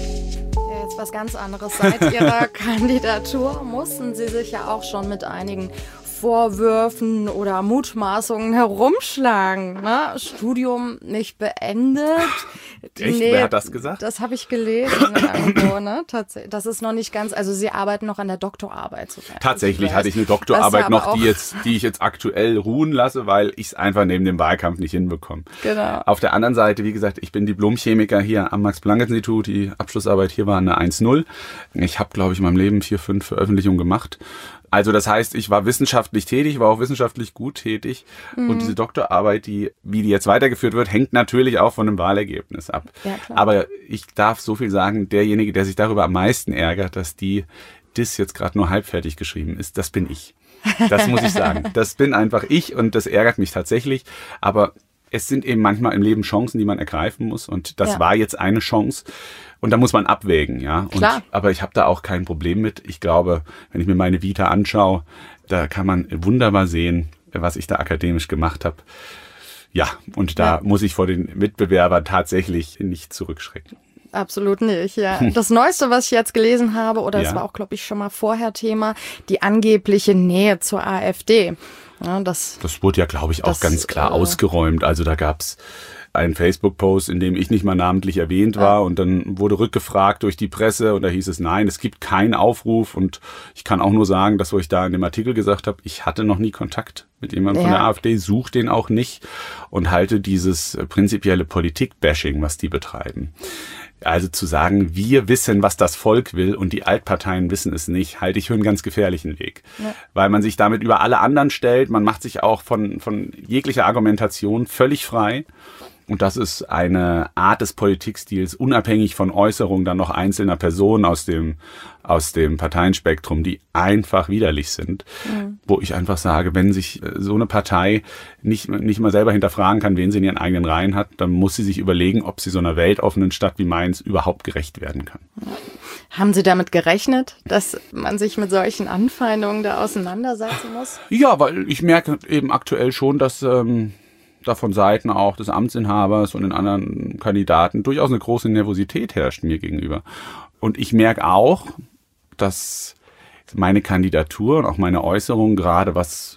Was ganz anderes. Seit Ihrer Kandidatur mussten Sie sich ja auch schon mit einigen Vorwürfen oder Mutmaßungen herumschlagen. Ne? Studium nicht beendet. Echt? Wer hat das gesagt? Das habe ich gelesen irgendwo, ne? Tatsächlich. Das ist noch nicht ganz, also Sie arbeiten noch an der Doktorarbeit. Tatsächlich hatte ich eine Doktorarbeit noch, die ich jetzt aktuell ruhen lasse, weil ich es einfach neben dem Wahlkampf nicht hinbekomme. Genau. Auf der anderen Seite, wie gesagt, ich bin Diplom-Chemiker hier am Max-Planck-Institut. Die Abschlussarbeit hier war eine 1,0. Ich habe, glaube ich, in meinem Leben 4, 5 Veröffentlichungen gemacht. Also das heißt, ich war wissenschaftlich tätig, war auch wissenschaftlich gut tätig. Und diese Doktorarbeit, wie die jetzt weitergeführt wird, hängt natürlich auch von dem Wahlergebnis ab. Ja, klar. Aber ich darf so viel sagen, derjenige, der sich darüber am meisten ärgert, dass das jetzt gerade nur halbfertig geschrieben ist, das bin ich. Das muss ich sagen. Das bin einfach ich und das ärgert mich tatsächlich. Aber es sind eben manchmal im Leben Chancen, die man ergreifen muss. Und das war jetzt eine Chance. Und da muss man abwägen, ja. Aber ich habe da auch kein Problem mit. Ich glaube, wenn ich mir meine Vita anschaue, da kann man wunderbar sehen, was ich da akademisch gemacht habe. Ja, und da muss ich vor den Mitbewerbern tatsächlich nicht zurückschrecken. Absolut nicht, ja. Das Neueste, was ich jetzt gelesen habe, oder es war auch, glaube ich, schon mal vorher Thema, die angebliche Nähe zur AfD. Ja, das wurde ja, glaube ich, auch ganz klar ausgeräumt. Also da gab's einen Facebook-Post, in dem ich nicht mal namentlich erwähnt war und dann wurde rückgefragt durch die Presse und da hieß es, nein, es gibt keinen Aufruf und ich kann auch nur sagen, das, was ich da in dem Artikel gesagt habe, ich hatte noch nie Kontakt mit jemandem von der AfD, suche den auch nicht und halte dieses prinzipielle Politik-Bashing, was die betreiben. Also zu sagen, wir wissen, was das Volk will und die Altparteien wissen es nicht, halte ich für einen ganz gefährlichen Weg. Ja. Weil man sich damit über alle anderen stellt, man macht sich auch von jeglicher Argumentation völlig frei. Und das ist eine Art des Politikstils, unabhängig von Äußerungen dann noch einzelner Personen aus dem Parteienspektrum, die einfach widerlich sind. Mhm. Wo ich einfach sage, wenn sich so eine Partei nicht mal selber hinterfragen kann, wen sie in ihren eigenen Reihen hat, dann muss sie sich überlegen, ob sie so einer weltoffenen Stadt wie Mainz überhaupt gerecht werden kann. Haben Sie damit gerechnet, dass man sich mit solchen Anfeindungen da auseinandersetzen muss? Ja, weil ich merke eben aktuell schon, dass da von Seiten auch des Amtsinhabers und den anderen Kandidaten durchaus eine große Nervosität herrscht mir gegenüber. Und ich merke auch, dass meine Kandidatur und auch meine Äußerungen gerade was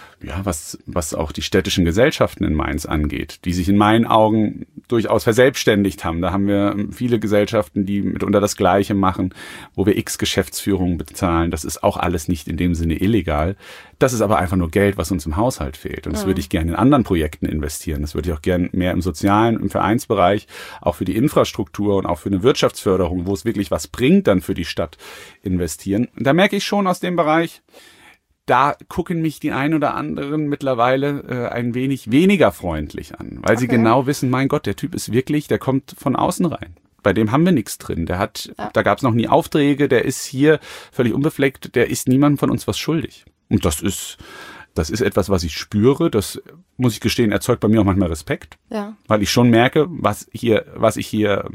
auch die städtischen Gesellschaften in Mainz angeht, die sich in meinen Augen durchaus verselbstständigt haben. Da haben wir viele Gesellschaften, die mitunter das Gleiche machen, wo wir x Geschäftsführungen bezahlen. Das ist auch alles nicht in dem Sinne illegal. Das ist aber einfach nur Geld, was uns im Haushalt fehlt. Und das würde ich gerne in anderen Projekten investieren. Das würde ich auch gerne mehr im sozialen, im Vereinsbereich, auch für die Infrastruktur und auch für eine Wirtschaftsförderung, wo es wirklich was bringt, dann für die Stadt investieren. Und da merke ich schon aus dem Bereich, da gucken mich die ein oder anderen mittlerweile ein wenig weniger freundlich an, weil sie genau wissen, mein Gott, der Typ ist wirklich, der kommt von außen rein. Bei dem haben wir nichts drin. Da gab es noch nie Aufträge, der ist hier völlig unbefleckt, der ist niemandem von uns was schuldig. Und das ist etwas, was ich spüre, das muss ich gestehen, erzeugt bei mir auch manchmal Respekt, weil ich schon merke, was ich hier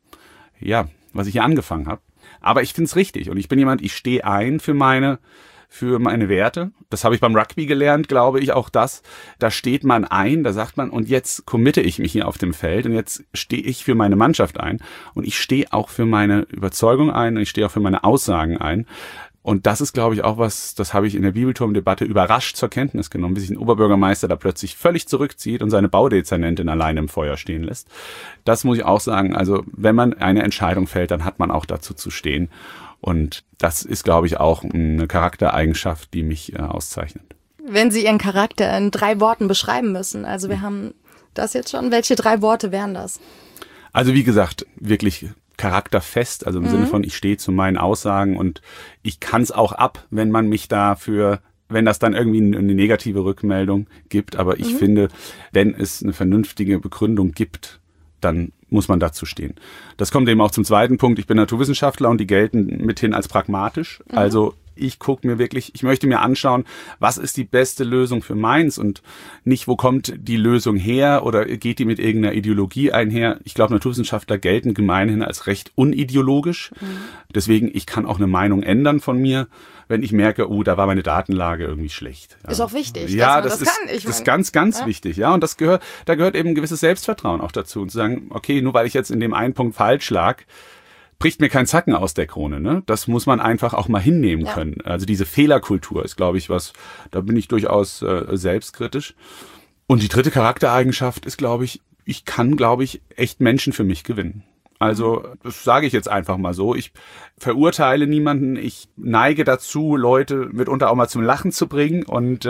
angefangen habe. Aber ich finde es richtig und ich bin jemand, ich stehe ein für meine Werte. Das habe ich beim Rugby gelernt, glaube ich, auch das. Da steht man ein, da sagt man, und jetzt committe ich mich hier auf dem Feld und jetzt stehe ich für meine Mannschaft ein und ich stehe auch für meine Überzeugung ein und ich stehe auch für meine Aussagen ein. Und das ist, glaube ich, auch was, das habe ich in der Bibelturmdebatte überrascht zur Kenntnis genommen, wie sich ein Oberbürgermeister da plötzlich völlig zurückzieht und seine Baudezernentin alleine im Feuer stehen lässt. Das muss ich auch sagen. Also wenn man eine Entscheidung fällt, dann hat man auch dazu zu stehen. Und das ist, glaube ich, auch eine Charaktereigenschaft, die mich auszeichnet. Wenn Sie Ihren Charakter in 3 Worten beschreiben müssen, also wir haben das jetzt schon, welche 3 Worte wären das? Also wie gesagt, wirklich charakterfest, also im Sinne von, ich stehe zu meinen Aussagen und ich kann es auch ab, wenn man mich wenn das dann irgendwie eine negative Rückmeldung gibt. Aber ich finde, wenn es eine vernünftige Begründung gibt, dann muss man dazu stehen. Das kommt eben auch zum zweiten Punkt. Ich bin Naturwissenschaftler und die gelten mithin als pragmatisch. Also ich möchte mir anschauen, was ist die beste Lösung für Mainz und nicht, wo kommt die Lösung her oder geht die mit irgendeiner Ideologie einher. Ich glaube, Naturwissenschaftler gelten gemeinhin als recht unideologisch. Deswegen, ich kann auch eine Meinung ändern von mir, wenn ich merke, da war meine Datenlage irgendwie schlecht. Ja. Ist auch wichtig. Ja, das ist ganz, ganz wichtig. Ja, und da gehört eben ein gewisses Selbstvertrauen auch dazu und zu sagen, okay, nur weil ich jetzt in dem einen Punkt falsch lag, bricht mir kein Zacken aus der Krone, ne? Das muss man einfach auch mal hinnehmen können. Also diese Fehlerkultur ist, glaube ich, was, da bin ich durchaus selbstkritisch. Und die dritte Charaktereigenschaft ist, glaube ich kann, echt Menschen für mich gewinnen. Also, das sage ich jetzt einfach mal so. Ich verurteile niemanden. Ich neige dazu, Leute mitunter auch mal zum Lachen zu bringen. Und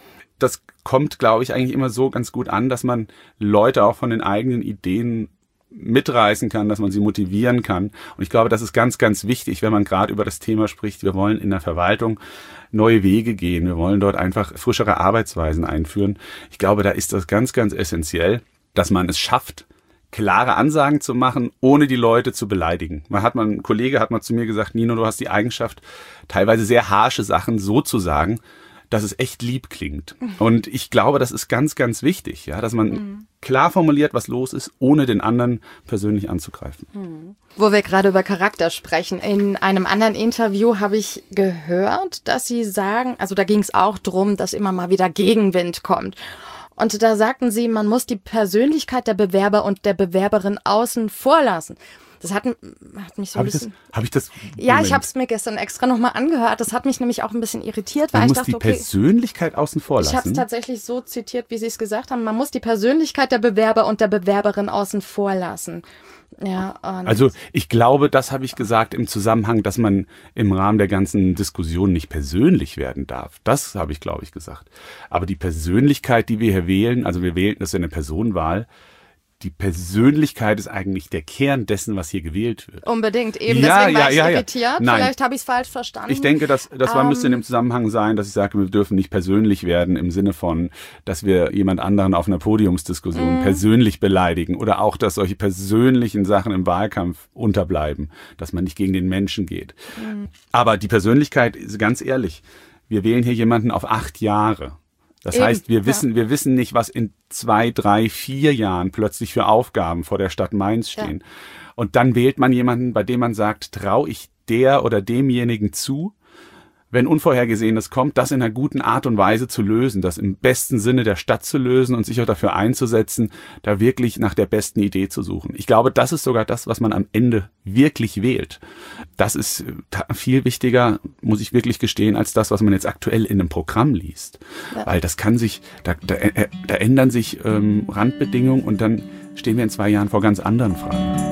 das kommt, glaube ich, eigentlich immer so ganz gut an, dass man Leute auch von den eigenen Ideen mitreißen kann, dass man sie motivieren kann. Und ich glaube, das ist ganz, ganz wichtig, wenn man gerade über das Thema spricht. Wir wollen in der Verwaltung neue Wege gehen. Wir wollen dort einfach frischere Arbeitsweisen einführen. Ich glaube, da ist das ganz, ganz essentiell, dass man es schafft, klare Ansagen zu machen, ohne die Leute zu beleidigen. Ein Kollege hat mal zu mir gesagt, Nino, du hast die Eigenschaft, teilweise sehr harsche Sachen so zu sagen, dass es echt lieb klingt. Und ich glaube, das ist ganz, ganz wichtig, ja, dass man klar formuliert, was los ist, ohne den anderen persönlich anzugreifen. Wo wir gerade über Charakter sprechen, in einem anderen Interview habe ich gehört, dass Sie sagen, also da ging es auch drum, dass immer mal wieder Gegenwind kommt. Und da sagten Sie, man muss die Persönlichkeit der Bewerber und der Bewerberin außen vor lassen. Das hat mich so ein bisschen... Habe ich das? Ja, ich habe es mir gestern extra nochmal angehört. Das hat mich nämlich auch ein bisschen irritiert, weil ich dachte, okay... Man muss die Persönlichkeit außen vor lassen? Ich habe es tatsächlich so zitiert, wie Sie es gesagt haben. Man muss die Persönlichkeit der Bewerber und der Bewerberin außen vor lassen. Ja, also ich glaube, das habe ich gesagt im Zusammenhang, dass man im Rahmen der ganzen Diskussion nicht persönlich werden darf. Das habe ich, glaube ich, gesagt. Aber die Persönlichkeit, die wir hier wählen, also wir wählen, das ist ja eine Personenwahl, die Persönlichkeit ist eigentlich der Kern dessen, was hier gewählt wird. Unbedingt, eben. Deswegen war ich irritiert. Nein. Vielleicht habe ich es falsch verstanden. Ich denke, das müsste in dem Zusammenhang sein, dass ich sage, wir dürfen nicht persönlich werden im Sinne von, dass wir jemand anderen auf einer Podiumsdiskussion persönlich beleidigen oder auch, dass solche persönlichen Sachen im Wahlkampf unterbleiben, dass man nicht gegen den Menschen geht. Aber die Persönlichkeit ist ganz ehrlich, wir wählen hier jemanden auf 8 Jahre. Das heißt, wir wissen nicht, was in 2, 3, 4 Jahren plötzlich für Aufgaben vor der Stadt Mainz stehen. Ja. Und dann wählt man jemanden, bei dem man sagt, traue ich der oder demjenigen zu, wenn Unvorhergesehenes kommt, das in einer guten Art und Weise zu lösen, das im besten Sinne der Stadt zu lösen und sich auch dafür einzusetzen, da wirklich nach der besten Idee zu suchen. Ich glaube, das ist sogar das, was man am Ende wirklich wählt. Das ist viel wichtiger, muss ich wirklich gestehen, als das, was man jetzt aktuell in einem Programm liest. Ja. Weil das kann sich, da ändern sich Randbedingungen und dann stehen wir in 2 Jahren vor ganz anderen Fragen.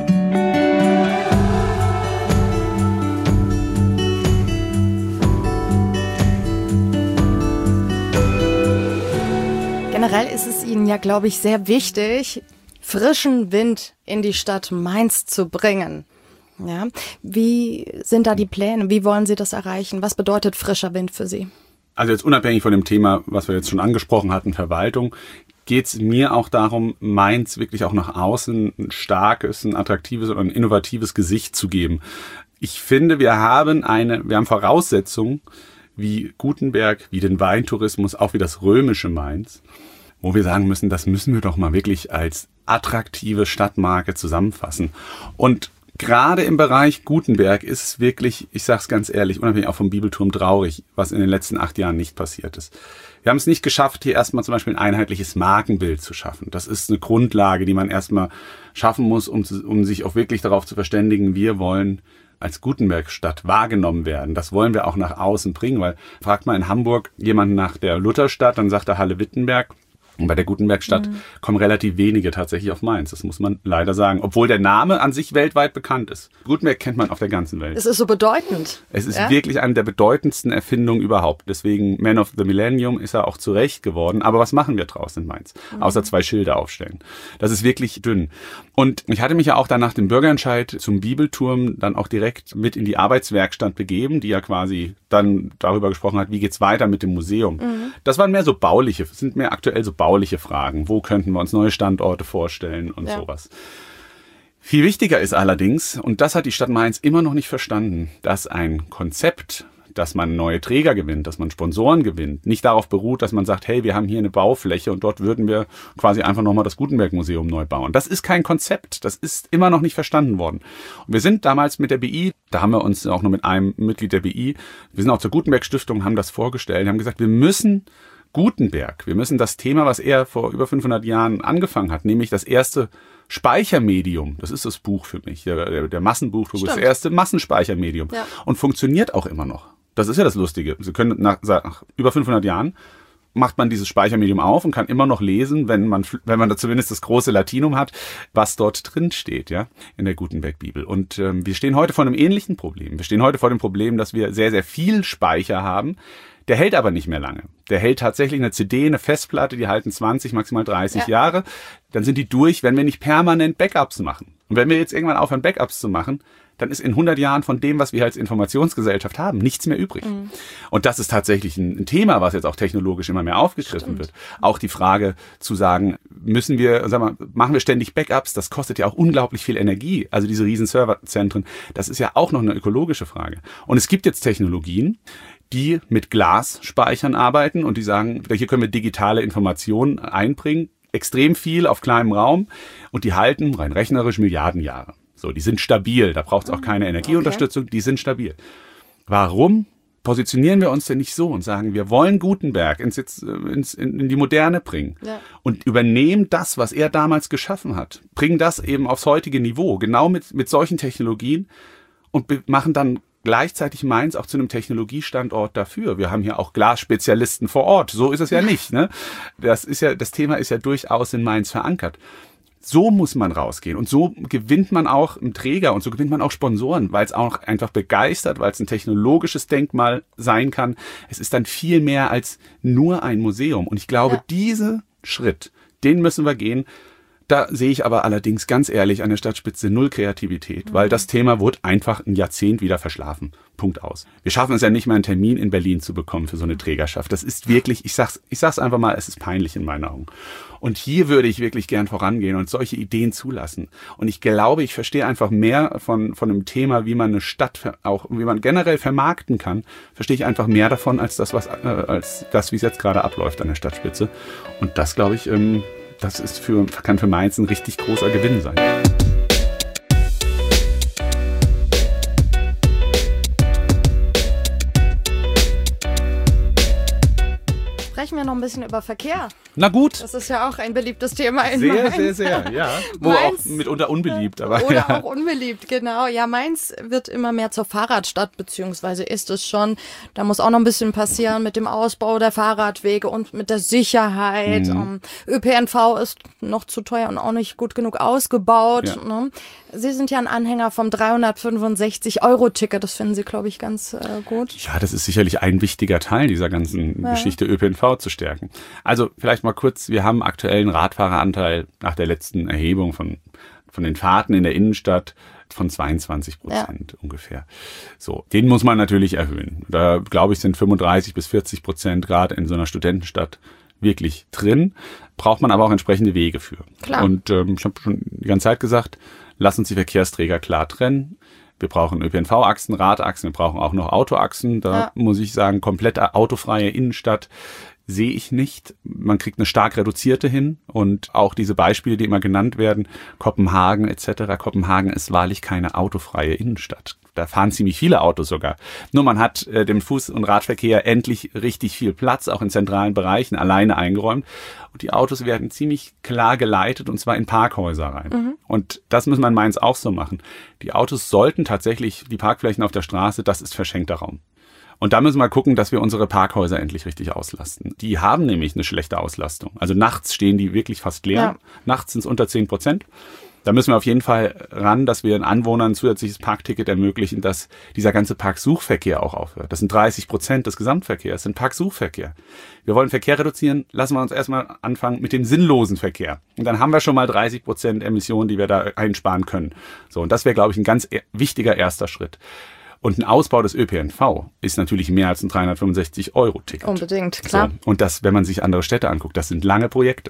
Generell ist es Ihnen ja, glaube ich, sehr wichtig, frischen Wind in die Stadt Mainz zu bringen. Ja, wie sind da die Pläne? Wie wollen Sie das erreichen? Was bedeutet frischer Wind für Sie? Also jetzt unabhängig von dem Thema, was wir jetzt schon angesprochen hatten, Verwaltung, geht es mir auch darum, Mainz wirklich auch nach außen ein starkes, ein attraktives und ein innovatives Gesicht zu geben. Ich finde, wir haben Voraussetzungen, wie Gutenberg, wie den Weintourismus, auch wie das römische Mainz, wo wir sagen müssen, das müssen wir doch mal wirklich als attraktive Stadtmarke zusammenfassen. Und gerade im Bereich Gutenberg ist es wirklich, ich sage es ganz ehrlich, unabhängig auch vom Bibelturm, traurig, was in den letzten 8 Jahren nicht passiert ist. Wir haben es nicht geschafft, hier erstmal zum Beispiel ein einheitliches Markenbild zu schaffen. Das ist eine Grundlage, die man erstmal schaffen muss, um sich auch wirklich darauf zu verständigen, wir wollen als Gutenbergstadt wahrgenommen werden. Das wollen wir auch nach außen bringen, weil fragt mal in Hamburg jemanden nach der Lutherstadt, dann sagt er Halle-Wittenberg. Und bei der Gutenbergstadt kommen relativ wenige tatsächlich auf Mainz. Das muss man leider sagen. Obwohl der Name an sich weltweit bekannt ist. Gutenberg kennt man auf der ganzen Welt. Es ist so bedeutend. Es ist wirklich eine der bedeutendsten Erfindungen überhaupt. Deswegen Man of the Millennium ist er auch zurecht geworden. Aber was machen wir draus in Mainz? Außer 2 Schilder aufstellen. Das ist wirklich dünn. Und ich hatte mich ja auch dann nach dem Bürgerentscheid zum Bibelturm dann auch direkt mit in die Arbeitswerkstatt begeben, die ja quasi dann darüber gesprochen hat, wie geht's weiter mit dem Museum. Das waren mehr so sind mehr aktuell so bauliche Fragen. Wo könnten wir uns neue Standorte vorstellen und sowas. Viel wichtiger ist allerdings, und das hat die Stadt Mainz immer noch nicht verstanden, dass ein Konzept, dass man neue Träger gewinnt, dass man Sponsoren gewinnt, nicht darauf beruht, dass man sagt, hey, wir haben hier eine Baufläche und dort würden wir quasi einfach nochmal das Gutenberg-Museum neu bauen. Das ist kein Konzept. Das ist immer noch nicht verstanden worden. Und wir sind damals mit der BI, da haben wir uns auch nur mit einem Mitglied der BI, wir sind auch zur Gutenberg-Stiftung, haben das vorgestellt, haben gesagt, wir müssen Gutenberg. Wir müssen das Thema, was er vor über 500 Jahren angefangen hat, nämlich das erste Speichermedium, das ist das Buch für mich, der Massenbuchdruck ist das erste Massenspeichermedium und funktioniert auch immer noch. Das ist ja das Lustige. Sie können nach über 500 Jahren macht man dieses Speichermedium auf und kann immer noch lesen, wenn man da zumindest das große Latinum hat, was dort drin steht, ja, in der Gutenberg-Bibel. Und wir stehen heute vor einem ähnlichen Problem. Wir stehen heute vor dem Problem, dass wir sehr, sehr viel Speicher haben. Der hält aber nicht mehr lange. Der hält tatsächlich eine CD, eine Festplatte, die halten 20, maximal 30 Jahre. Dann sind die durch, wenn wir nicht permanent Backups machen. Und wenn wir jetzt irgendwann aufhören, Backups zu machen, dann ist in 100 Jahren von dem, was wir als Informationsgesellschaft haben, nichts mehr übrig. Mhm. Und das ist tatsächlich ein Thema, was jetzt auch technologisch immer mehr aufgegriffen wird. Auch die Frage zu sagen, machen wir ständig Backups? Das kostet ja auch unglaublich viel Energie. Also diese riesen Serverzentren, das ist ja auch noch eine ökologische Frage. Und es gibt jetzt Technologien, die mit Glasspeichern arbeiten und die sagen, hier können wir digitale Informationen einbringen, extrem viel auf kleinem Raum und die halten rein rechnerisch Milliarden Jahre. So, die sind stabil, da braucht es auch keine Energieunterstützung, die sind stabil. Warum positionieren wir uns denn nicht so und sagen, wir wollen Gutenberg in die Moderne bringen und übernehmen das, was er damals geschaffen hat, bringen das eben aufs heutige Niveau, genau mit solchen Technologien und machen dann gleichzeitig Mainz auch zu einem Technologiestandort dafür. Wir haben hier auch Glasspezialisten vor Ort. So ist es ja nicht, ne? Das Thema ist ja durchaus in Mainz verankert. So muss man rausgehen und so gewinnt man auch einen Träger und so gewinnt man auch Sponsoren, weil es auch einfach begeistert, weil es ein technologisches Denkmal sein kann. Es ist dann viel mehr als nur ein Museum und ich glaube, diesen Schritt, den müssen wir gehen. Da sehe ich aber allerdings ganz ehrlich an der Stadtspitze null Kreativität, weil das Thema wurde einfach ein Jahrzehnt wieder verschlafen. Punkt aus. Wir schaffen es ja nicht mal, einen Termin in Berlin zu bekommen für so eine Trägerschaft. Das ist wirklich, ich sag's einfach mal, es ist peinlich in meinen Augen. Und hier würde ich wirklich gern vorangehen und solche Ideen zulassen. Und ich glaube, ich verstehe einfach mehr von einem Thema, wie man eine Stadt wie man generell vermarkten kann, verstehe ich einfach mehr davon als das, wie es jetzt gerade abläuft an der Stadtspitze. Und das, glaube ich, das kann für Mainz ein richtig großer Gewinn sein. Sprechen wir noch ein bisschen über Verkehr. Na gut. Das ist ja auch ein beliebtes Thema in Mainz. Mainz. Sehr, ja. Wo Mainz, auch mitunter unbeliebt. Aber auch unbeliebt, genau. Ja, Mainz wird immer mehr zur Fahrradstadt, beziehungsweise ist es schon. Da muss auch noch ein bisschen passieren mit dem Ausbau der Fahrradwege und mit der Sicherheit. ÖPNV ist noch zu teuer und auch nicht gut genug ausgebaut. Ja. Ne? Sie sind ja ein Anhänger vom 365-Euro-Ticket. Das finden Sie, glaube ich, ganz gut. Ja, das ist sicherlich ein wichtiger Teil dieser ganzen Geschichte, ÖPNV zu stärken. Also vielleicht mal kurz, wir haben aktuell einen Radfahreranteil nach der letzten Erhebung von den Fahrten in der Innenstadt von 22% ungefähr. So, den muss man natürlich erhöhen. Da, glaube ich, sind 35-40% gerade in so einer Studentenstadt wirklich drin. Braucht man aber auch entsprechende Wege für. Klar. Und ich habe schon die ganze Zeit gesagt, lass uns die Verkehrsträger klar trennen. Wir brauchen ÖPNV-Achsen, Radachsen, wir brauchen auch noch Autoachsen. Da muss ich sagen, komplett autofreie Innenstadt sehe ich nicht. Man kriegt eine stark reduzierte hin und auch diese Beispiele, die immer genannt werden, Kopenhagen etc. Kopenhagen ist wahrlich keine autofreie Innenstadt. Da fahren ziemlich viele Autos sogar. Nur man hat dem Fuß- und Radverkehr endlich richtig viel Platz, auch in zentralen Bereichen, alleine eingeräumt. Und die Autos werden ziemlich klar geleitet und zwar in Parkhäuser rein. Und das müssen wir in Mainz auch so machen. Die Autos sollten tatsächlich, die Parkflächen auf der Straße, das ist verschenkter Raum. Und da müssen wir gucken, dass wir unsere Parkhäuser endlich richtig auslasten. Die haben nämlich eine schlechte Auslastung. Also nachts stehen die wirklich fast leer. Ja. Nachts sind es unter 10%. Da müssen wir auf jeden Fall ran, dass wir den Anwohnern ein zusätzliches Parkticket ermöglichen, dass dieser ganze Parksuchverkehr auch aufhört. Das sind 30% des Gesamtverkehrs, das sind Parksuchverkehr. Wir wollen Verkehr reduzieren, lassen wir uns erstmal anfangen mit dem sinnlosen Verkehr. Und dann haben wir schon mal 30% Emissionen, die wir da einsparen können. So, und das wäre, glaube ich, ein ganz wichtiger erster Schritt. Und ein Ausbau des ÖPNV ist natürlich mehr als ein 365-Euro-Ticket. Unbedingt, klar. So. Und das, wenn man sich andere Städte anguckt, das sind lange Projekte.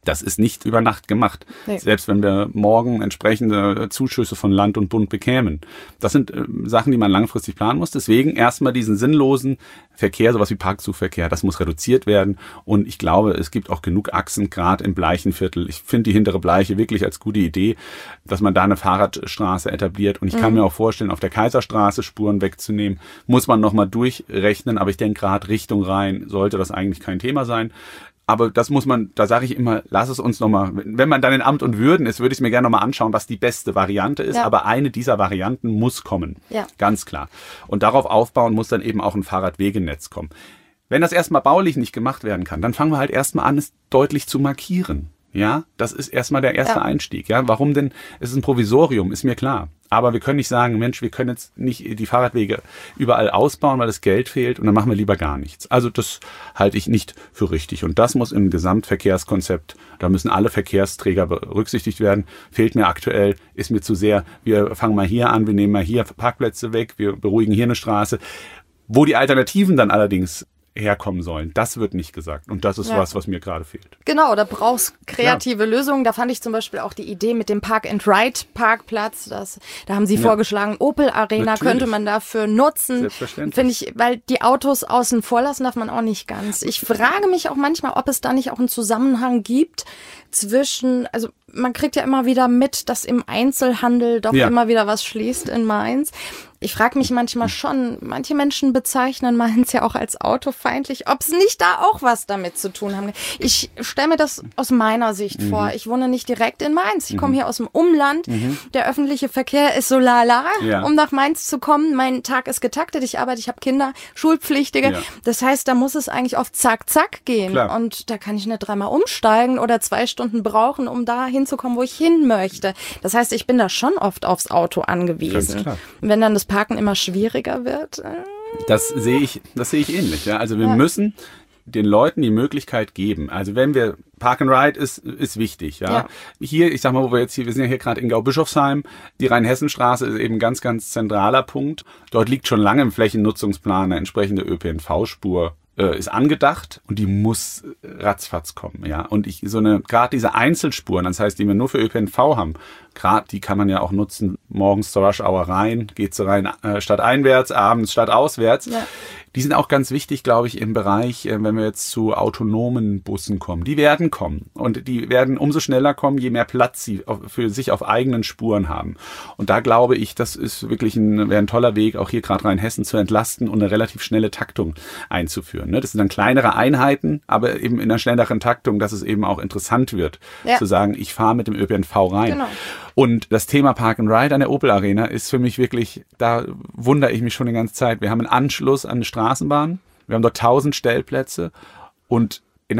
Das ist nicht über Nacht gemacht. Nee. Selbst wenn wir morgen entsprechende Zuschüsse von Land und Bund bekämen. Das sind Sachen, die man langfristig planen muss. Deswegen erstmal diesen sinnlosen Verkehr, sowas wie Parkzugverkehr, das muss reduziert werden. Und ich glaube, es gibt auch genug Achsen, gerade im Bleichenviertel. Ich finde die hintere Bleiche wirklich als gute Idee, dass man da eine Fahrradstraße etabliert. Und ich kann mir auch vorstellen, auf der Kaiserstraße Spuren wegzunehmen, muss man nochmal durchrechnen. Aber ich denke, gerade Richtung Rhein sollte das eigentlich kein Thema sein. Aber das muss man, da sage ich immer, lass es uns nochmal, wenn man dann in Amt und Würden ist, würde ich es mir gerne nochmal anschauen, was die beste Variante ist. Ja. Aber eine dieser Varianten muss kommen. Ja. Ganz klar. Und darauf aufbauen muss dann eben auch ein Fahrradwegenetz kommen. Wenn das erstmal baulich nicht gemacht werden kann, dann fangen wir halt erstmal an, es deutlich zu markieren. Ja, das ist erstmal der erste Einstieg. Ja, warum denn? Es ist ein Provisorium, ist mir klar. Aber wir können nicht sagen, Mensch, wir können jetzt nicht die Fahrradwege überall ausbauen, weil das Geld fehlt und dann machen wir lieber gar nichts. Also das halte ich nicht für richtig. Und das muss im Gesamtverkehrskonzept, da müssen alle Verkehrsträger berücksichtigt werden. Fehlt mir aktuell, ist mir zu sehr, wir fangen mal hier an, wir nehmen mal hier Parkplätze weg, wir beruhigen hier eine Straße. Wo die Alternativen dann allerdings herkommen sollen. Das wird nicht gesagt. Und das ist was mir gerade fehlt. Genau, da brauchst kreative Lösungen. Da fand ich zum Beispiel auch die Idee mit dem Park-and-Ride-Parkplatz. Da haben sie vorgeschlagen, Opel Arena Natürlich. Könnte man dafür nutzen. Selbstverständlich. Finde ich, weil die Autos außen vor lassen darf man auch nicht ganz. Ich frage mich auch manchmal, ob es da nicht auch einen Zusammenhang gibt zwischen, also man kriegt ja immer wieder mit, dass im Einzelhandel doch immer wieder was schließt in Mainz. Ich frage mich manchmal schon, manche Menschen bezeichnen Mainz ja auch als autofeindlich, ob es nicht da auch was damit zu tun haben. Ich stelle mir das aus meiner Sicht vor. Ich wohne nicht direkt in Mainz. Ich komme hier aus dem Umland. Der öffentliche Verkehr ist so lala, um nach Mainz zu kommen. Mein Tag ist getaktet. Ich arbeite, ich habe Kinder, Schulpflichtige. Ja. Das heißt, da muss es eigentlich auf Zack, Zack gehen. Klar. Und da kann ich nicht dreimal umsteigen oder 2 Stunden brauchen, um da hinzukommen, wo ich hin möchte. Das heißt, ich bin da schon oft aufs Auto angewiesen. Wenn dann das Parken immer schwieriger wird. Das sehe ich ähnlich. Ja? Also wir müssen den Leuten die Möglichkeit geben. Also wenn wir Park and Ride ist wichtig. Ja? Hier, ich sag mal, wir sind ja hier gerade in Gau-Bischofsheim. Die Rheinhessenstraße ist eben ein ganz, ganz zentraler Punkt. Dort liegt schon lange im Flächennutzungsplan eine entsprechende ÖPNV-Spur. Ist angedacht und die muss ratzfatz kommen, ja. Und gerade diese Einzelspuren, das heißt, die wir nur für ÖPNV haben, gerade die kann man ja auch nutzen, morgens zur Rush-Hour rein, geht zur Rhein stadteinwärts, abends stadtauswärts. Ja. Die sind auch ganz wichtig, glaube ich, im Bereich, wenn wir jetzt zu autonomen Bussen kommen. Die werden kommen und die werden umso schneller kommen, je mehr Platz sie für sich auf eigenen Spuren haben. Und da glaube ich, das ist wirklich wäre ein toller Weg, auch hier gerade Rheinhessen zu entlasten und eine relativ schnelle Taktung einzuführen. Das sind dann kleinere Einheiten, aber eben in einer schnelleren Taktung, dass es eben auch interessant wird, zu sagen, ich fahre mit dem ÖPNV rein. Genau. Und das Thema Park and Ride an der Opel Arena ist für mich wirklich, da wundere ich mich schon die ganze Zeit. Wir haben einen Anschluss an eine Straßenbahn, wir haben dort 1000 Stellplätze und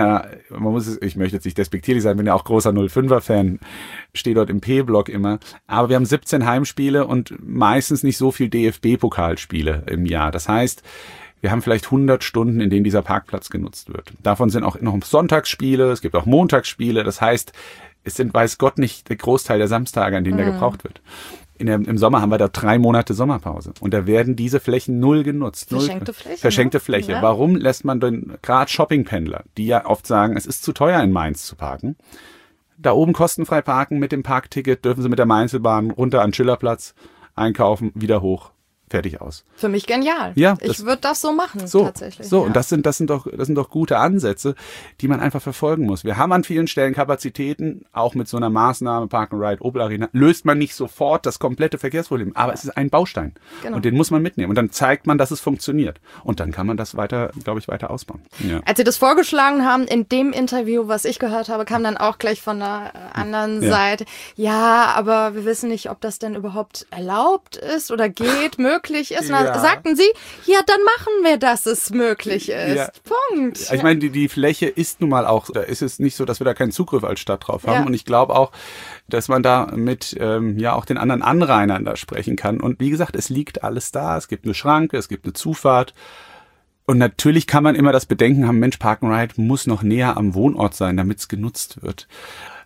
ich möchte jetzt nicht despektierlich sein, bin ja auch großer 05er-Fan, stehe dort im P-Block immer, aber wir haben 17 Heimspiele und meistens nicht so viel DFB-Pokalspiele im Jahr. Das heißt, wir haben vielleicht 100 Stunden, in denen dieser Parkplatz genutzt wird. Davon sind auch noch Sonntagsspiele, es gibt auch Montagsspiele, das heißt, es sind, weiß Gott, nicht der Großteil der Samstage, an denen der gebraucht wird. Im Sommer haben wir da 3 Monate Sommerpause. Und da werden diese Flächen null genutzt. Verschenkte Fläche. Ja. Warum lässt man denn gerade Shoppingpendler, die ja oft sagen, es ist zu teuer in Mainz zu parken, da oben kostenfrei parken mit dem Parkticket, dürfen sie mit der Mainzelbahn runter an den Schillerplatz, einkaufen, wieder hoch. Fertig aus. Für mich genial. Ja, ich würde das so machen, tatsächlich. So, und das sind doch gute Ansätze, die man einfach verfolgen muss. Wir haben an vielen Stellen Kapazitäten, auch mit so einer Maßnahme, Park and Ride, Opel Arena, löst man nicht sofort das komplette Verkehrsproblem, aber es ist ein Baustein. Genau. Und den muss man mitnehmen. Und dann zeigt man, dass es funktioniert. Und dann kann man das weiter ausbauen. Ja. Als Sie das vorgeschlagen haben, in dem Interview, was ich gehört habe, kam dann auch gleich von der anderen Seite, ja, aber wir wissen nicht, ob das denn überhaupt erlaubt ist oder geht, möglich ist. Und dann sagten sie, ja, dann machen wir, dass es möglich ist. Ja. Punkt. Ich meine, die Fläche ist nun mal auch, da ist es nicht so, dass wir da keinen Zugriff als Stadt drauf haben. Ja. Und ich glaube auch, dass man da mit auch den anderen Anrainern da sprechen kann. Und wie gesagt, es liegt alles da. Es gibt eine Schranke, es gibt eine Zufahrt. Und natürlich kann man immer das Bedenken haben, Mensch, Park and Ride muss noch näher am Wohnort sein, damit es genutzt wird.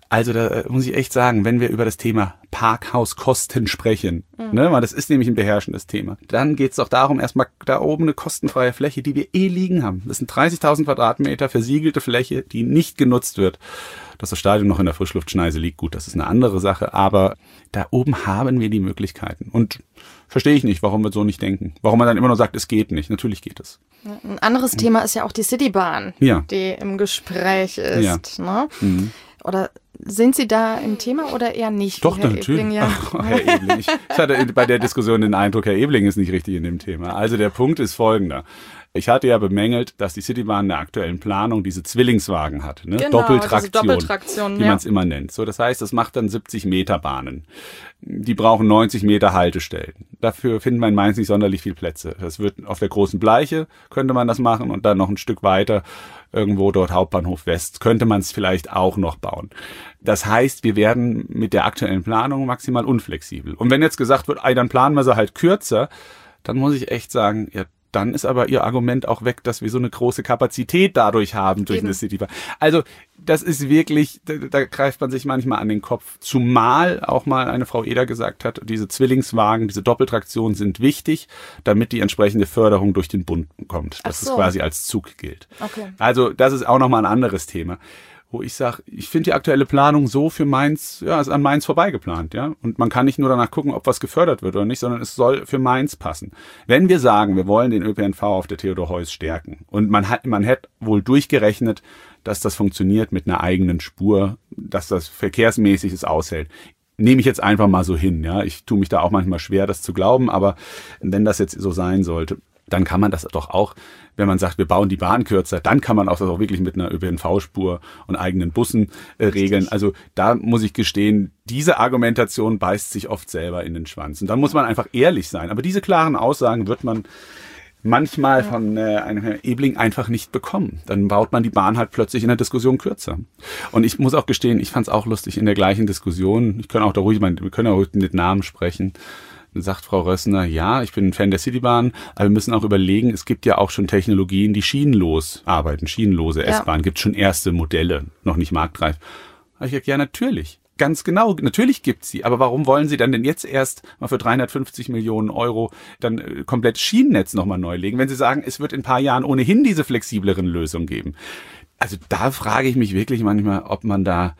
Also da muss ich echt sagen, wenn wir über das Thema Parkhauskosten sprechen, ne, weil das ist nämlich ein beherrschendes Thema, dann geht es doch darum, erstmal da oben eine kostenfreie Fläche, die wir liegen haben. Das sind 30.000 Quadratmeter versiegelte Fläche, die nicht genutzt wird. Dass das Stadion noch in der Frischluftschneise liegt, gut, das ist eine andere Sache, aber da oben haben wir die Möglichkeiten. Und verstehe ich nicht, warum wir so nicht denken. Warum man dann immer noch sagt, es geht nicht. Natürlich geht es. Ein anderes Thema ist ja auch die Citybahn, die im Gespräch ist. Ne? Oder sind Sie da im Thema oder eher nicht? Doch, Herr natürlich. Ebling, ja. Ach, Herr Ebling. Ich hatte bei der Diskussion den Eindruck, Herr Ebling ist nicht richtig in dem Thema. Also der Punkt ist folgender. Ich hatte ja bemängelt, dass die Citybahn in der aktuellen Planung diese Zwillingswagen hat, ne? Genau, Doppeltraktion, wie man es immer nennt. So, das heißt, das macht dann 70 Meter Bahnen. Die brauchen 90 Meter Haltestellen. Dafür finden wir in Mainz nicht sonderlich viel Plätze. Das wird auf der großen Bleiche könnte man das machen und dann noch ein Stück weiter irgendwo dort Hauptbahnhof West könnte man es vielleicht auch noch bauen. Das heißt, wir werden mit der aktuellen Planung maximal unflexibel. Und wenn jetzt gesagt wird, dann planen wir sie halt kürzer, dann muss ich echt sagen, ja, dann ist aber Ihr Argument auch weg, dass wir so eine große Kapazität dadurch haben durch eine Citybahn. Also das ist wirklich, da greift man sich manchmal an den Kopf. Zumal auch mal eine Frau Eder gesagt hat, diese Zwillingswagen, diese Doppeltraktionen sind wichtig, damit die entsprechende Förderung durch den Bund kommt. Dass es quasi als Zug gilt. Okay. Also das ist auch nochmal ein anderes Thema. Wo ich sage, ich finde die aktuelle Planung so für Mainz, ja, ist an Mainz vorbeigeplant, ja. Und man kann nicht nur danach gucken, ob was gefördert wird oder nicht, sondern es soll für Mainz passen. Wenn wir sagen, wir wollen den ÖPNV auf der Theodor-Heuss stärken und man hätte wohl durchgerechnet, dass das funktioniert mit einer eigenen Spur, dass das verkehrsmäßig es aushält. Nehme ich jetzt einfach mal so hin, ja. Ich tue mich da auch manchmal schwer, das zu glauben, aber wenn das jetzt so sein sollte, dann kann man das doch auch, wenn man sagt, wir bauen die Bahn kürzer, dann kann man auch das auch wirklich mit einer ÖPNV-Spur und eigenen Bussen regeln. Also da muss ich gestehen, diese Argumentation beißt sich oft selber in den Schwanz. Und dann muss man einfach ehrlich sein. Aber diese klaren Aussagen wird man manchmal von einem Herrn Ebling einfach nicht bekommen. Dann baut man die Bahn halt plötzlich in der Diskussion kürzer. Und ich muss auch gestehen, ich fand es auch lustig in der gleichen Diskussion. Wir können auch ruhig mit Namen sprechen. Dann sagt Frau Rössner, ja, ich bin ein Fan der Citybahn, aber wir müssen auch überlegen, es gibt ja auch schon Technologien, die schienenlos arbeiten, schienenlose S-Bahn, gibt schon erste Modelle, noch nicht marktreif. Da habe ich gesagt, ja, natürlich, ganz genau, natürlich gibt's sie, aber warum wollen Sie dann denn jetzt erst mal für 350 Millionen Euro dann komplett Schienennetz nochmal neu legen, wenn Sie sagen, es wird in ein paar Jahren ohnehin diese flexibleren Lösungen geben? Also da frage ich mich wirklich manchmal, ob man da,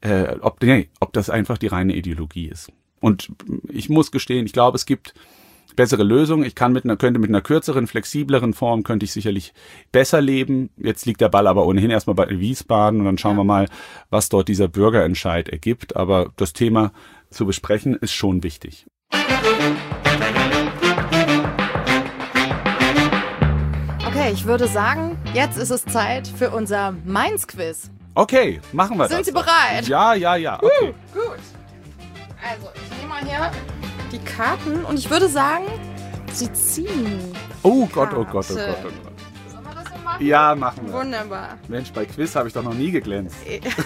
ob das einfach die reine Ideologie ist. Und ich muss gestehen, ich glaube, es gibt bessere Lösungen. Ich könnte mit einer kürzeren, flexibleren Form könnte ich sicherlich besser leben. Jetzt liegt der Ball aber ohnehin erstmal bei Wiesbaden und dann schauen wir mal, was dort dieser Bürgerentscheid ergibt. Aber das Thema zu besprechen ist schon wichtig. Okay, ich würde sagen, jetzt ist es Zeit für unser Mainz-Quiz. Okay, machen wir das. Sind Sie bereit? Ja. Okay. Gut. Also, ich nehme mal hier die Karten und ich würde sagen, Sie ziehen. Oh Gott. Sollen wir das so machen? Ja, machen wir. Wunderbar. Mensch, bei Quiz habe ich doch noch nie geglänzt.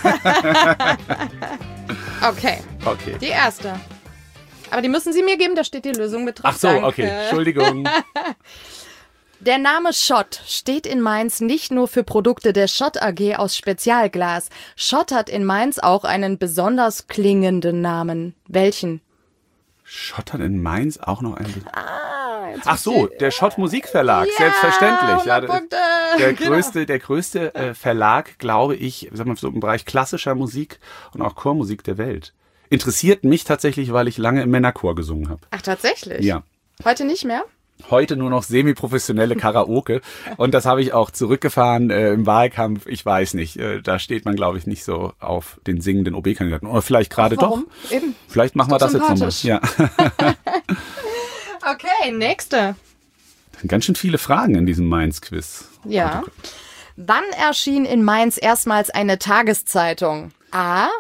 Okay. Die erste. Aber die müssen Sie mir geben, da steht die Lösung mit drauf. Ach so, okay. Entschuldigung. Der Name Schott steht in Mainz nicht nur für Produkte der Schott AG aus Spezialglas. Schott hat in Mainz auch einen besonders klingenden Namen. Welchen? Schott hat in Mainz auch noch einen... Ach so, der Schott Musikverlag, selbstverständlich. Ja, der größte Verlag, glaube ich, sagen wir so im Bereich klassischer Musik und auch Chormusik der Welt. Interessiert mich tatsächlich, weil ich lange im Männerchor gesungen habe. Ach, tatsächlich? Ja. Heute nicht mehr? Heute nur noch semi-professionelle Karaoke. Und das habe ich auch zurückgefahren im Wahlkampf. Ich weiß nicht. Da steht man, glaube ich, nicht so auf den singenden OB-Kandidaten. Oder vielleicht gerade doch. Eben. Vielleicht machen wir das jetzt nochmal. Ja. Okay, nächste. Das sind ganz schön viele Fragen in diesem Mainz-Quiz. Ja. Wann erschien in Mainz erstmals eine Tageszeitung? A.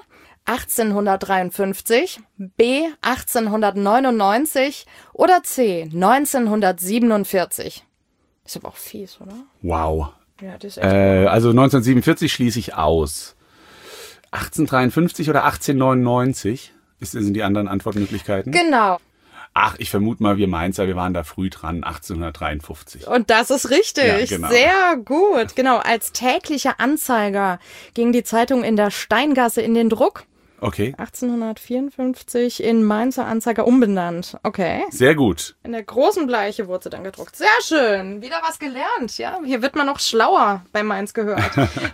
1853, B. 1899 oder C. 1947. Ist aber auch fies, oder? Wow. Ja, das ist echt also 1947 schließe ich aus. 1853 oder 1899 sind die anderen Antwortmöglichkeiten? Genau. Ach, ich vermute mal, wir Mainzer, wir waren da früh dran, 1853. Und das ist richtig. Ja, genau. Sehr gut. Genau, als täglicher Anzeiger ging die Zeitung in der Steingasse in den Druck. Okay. 1854 in Mainzer Anzeiger umbenannt. Okay. Sehr gut. In der großen Bleiche wurde sie dann gedruckt. Sehr schön. Wieder was gelernt, ja. Hier wird man noch schlauer bei Mainz gehört.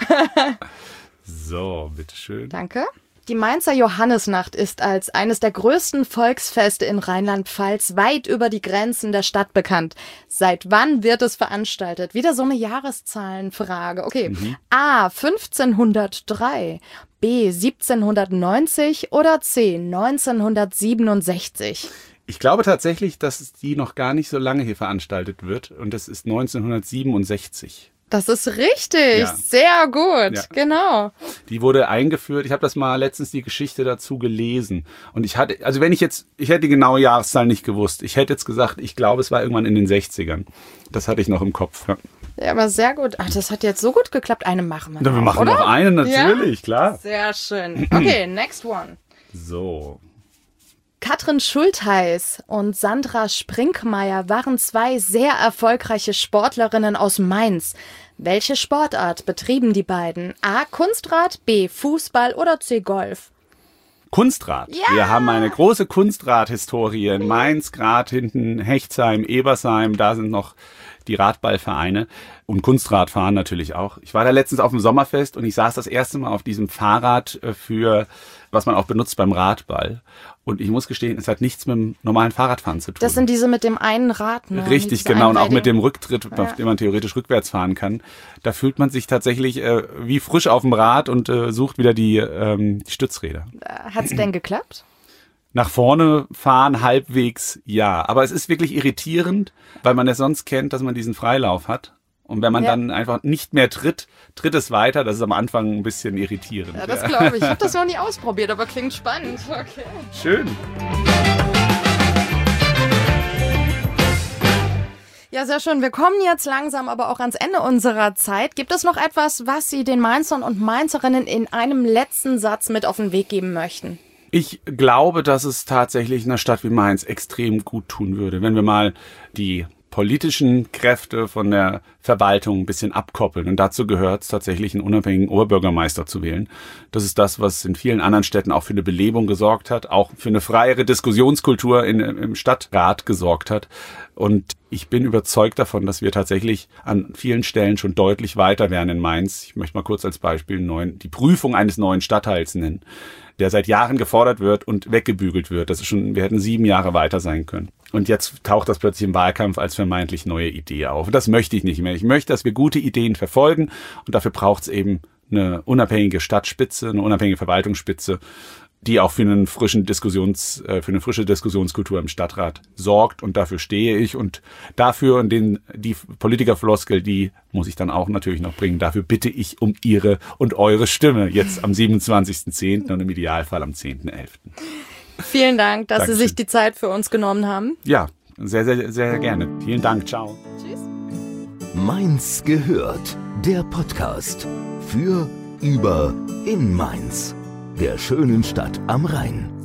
So, bitteschön. Danke. Die Mainzer Johannisnacht ist als eines der größten Volksfeste in Rheinland-Pfalz weit über die Grenzen der Stadt bekannt. Seit wann wird es veranstaltet? Wieder so eine Jahreszahlenfrage. Okay. A. 1503, B. 1790 oder C. 1967? Ich glaube tatsächlich, dass die noch gar nicht so lange hier veranstaltet wird. Und das ist 1967. Das ist richtig, Ja. sehr gut, Ja. Genau. Die wurde eingeführt. Ich habe das mal letztens die Geschichte dazu gelesen. Und ich hätte die genaue Jahreszahl nicht gewusst. Ich hätte jetzt gesagt, ich glaube, es war irgendwann in den 60ern. Das hatte ich noch im Kopf. Ja. Ja, aber sehr gut. Ach, das hat jetzt so gut geklappt. Eine machen wir Wir noch, machen oder? noch eine, natürlich, klar. Sehr schön. Okay, next one. So. Katrin Schultheiß und Sandra Sprinkmeier waren zwei sehr erfolgreiche Sportlerinnen aus Mainz. Welche Sportart betrieben die beiden? A. Kunstrad, B. Fußball oder C. Golf? Kunstrad. Ja! Wir haben eine große Kunstrad-Historie in Mainz, Grad hinten, Hechtsheim, Ebersheim, da sind noch die Radballvereine und Kunstradfahren natürlich auch. Ich war da letztens auf dem Sommerfest und ich saß das erste Mal auf diesem Fahrrad was man auch benutzt beim Radball. Und ich muss gestehen, es hat nichts mit dem normalen Fahrradfahren zu tun. Das sind diese mit dem einen Rad, ne? Richtig, Diese genau. Und auch Einrädigen. mit dem Rücktritt, auf dem man theoretisch rückwärts fahren kann. Da fühlt man sich tatsächlich wie frisch auf dem Rad und sucht wieder die Stützräder. Hat's denn geklappt? Nach vorne fahren halbwegs, ja. Aber es ist wirklich irritierend, weil man es sonst kennt, dass man diesen Freilauf hat. Und wenn man dann einfach nicht mehr tritt es weiter. Das ist am Anfang ein bisschen irritierend. Ja, das glaube ich. Ich habe das noch nie ausprobiert, aber klingt spannend. Okay. Schön. Ja, sehr schön. Wir kommen jetzt langsam aber auch ans Ende unserer Zeit. Gibt es noch etwas, was Sie den Mainzern und Mainzerinnen in einem letzten Satz mit auf den Weg geben möchten? Ich glaube, dass es tatsächlich einer Stadt wie Mainz extrem gut tun würde, wenn wir mal die politischen Kräfte von der Verwaltung ein bisschen abkoppeln. Und dazu gehört es tatsächlich, einen unabhängigen Oberbürgermeister zu wählen. Das ist das, was in vielen anderen Städten auch für eine Belebung gesorgt hat, auch für eine freiere Diskussionskultur im Stadtrat gesorgt hat. Und ich bin überzeugt davon, dass wir tatsächlich an vielen Stellen schon deutlich weiter wären in Mainz. Ich möchte mal kurz als Beispiel die Prüfung eines neuen Stadtteils nennen, der seit Jahren gefordert wird und weggebügelt wird. Wir hätten 7 Jahre weiter sein können. Und jetzt taucht das plötzlich im Wahlkampf als vermeintlich neue Idee auf. Und das möchte ich nicht mehr. Ich möchte, dass wir gute Ideen verfolgen. Und dafür braucht es eben eine unabhängige Stadtspitze, eine unabhängige Verwaltungsspitze, die auch für eine frische Diskussionskultur im Stadtrat sorgt. Und dafür stehe ich. Und dafür, und die Politikerfloskel, die muss ich dann auch natürlich noch bringen. Dafür bitte ich um Ihre und eure Stimme jetzt am 27.10. und im Idealfall am 10.11. Vielen Dank, dass Dankeschön. Sie sich die Zeit für uns genommen haben. Ja, sehr, sehr, sehr gerne. Vielen Dank. Ciao. Tschüss. Mainz gehört, der Podcast für, über, in Mainz, der schönen Stadt am Rhein.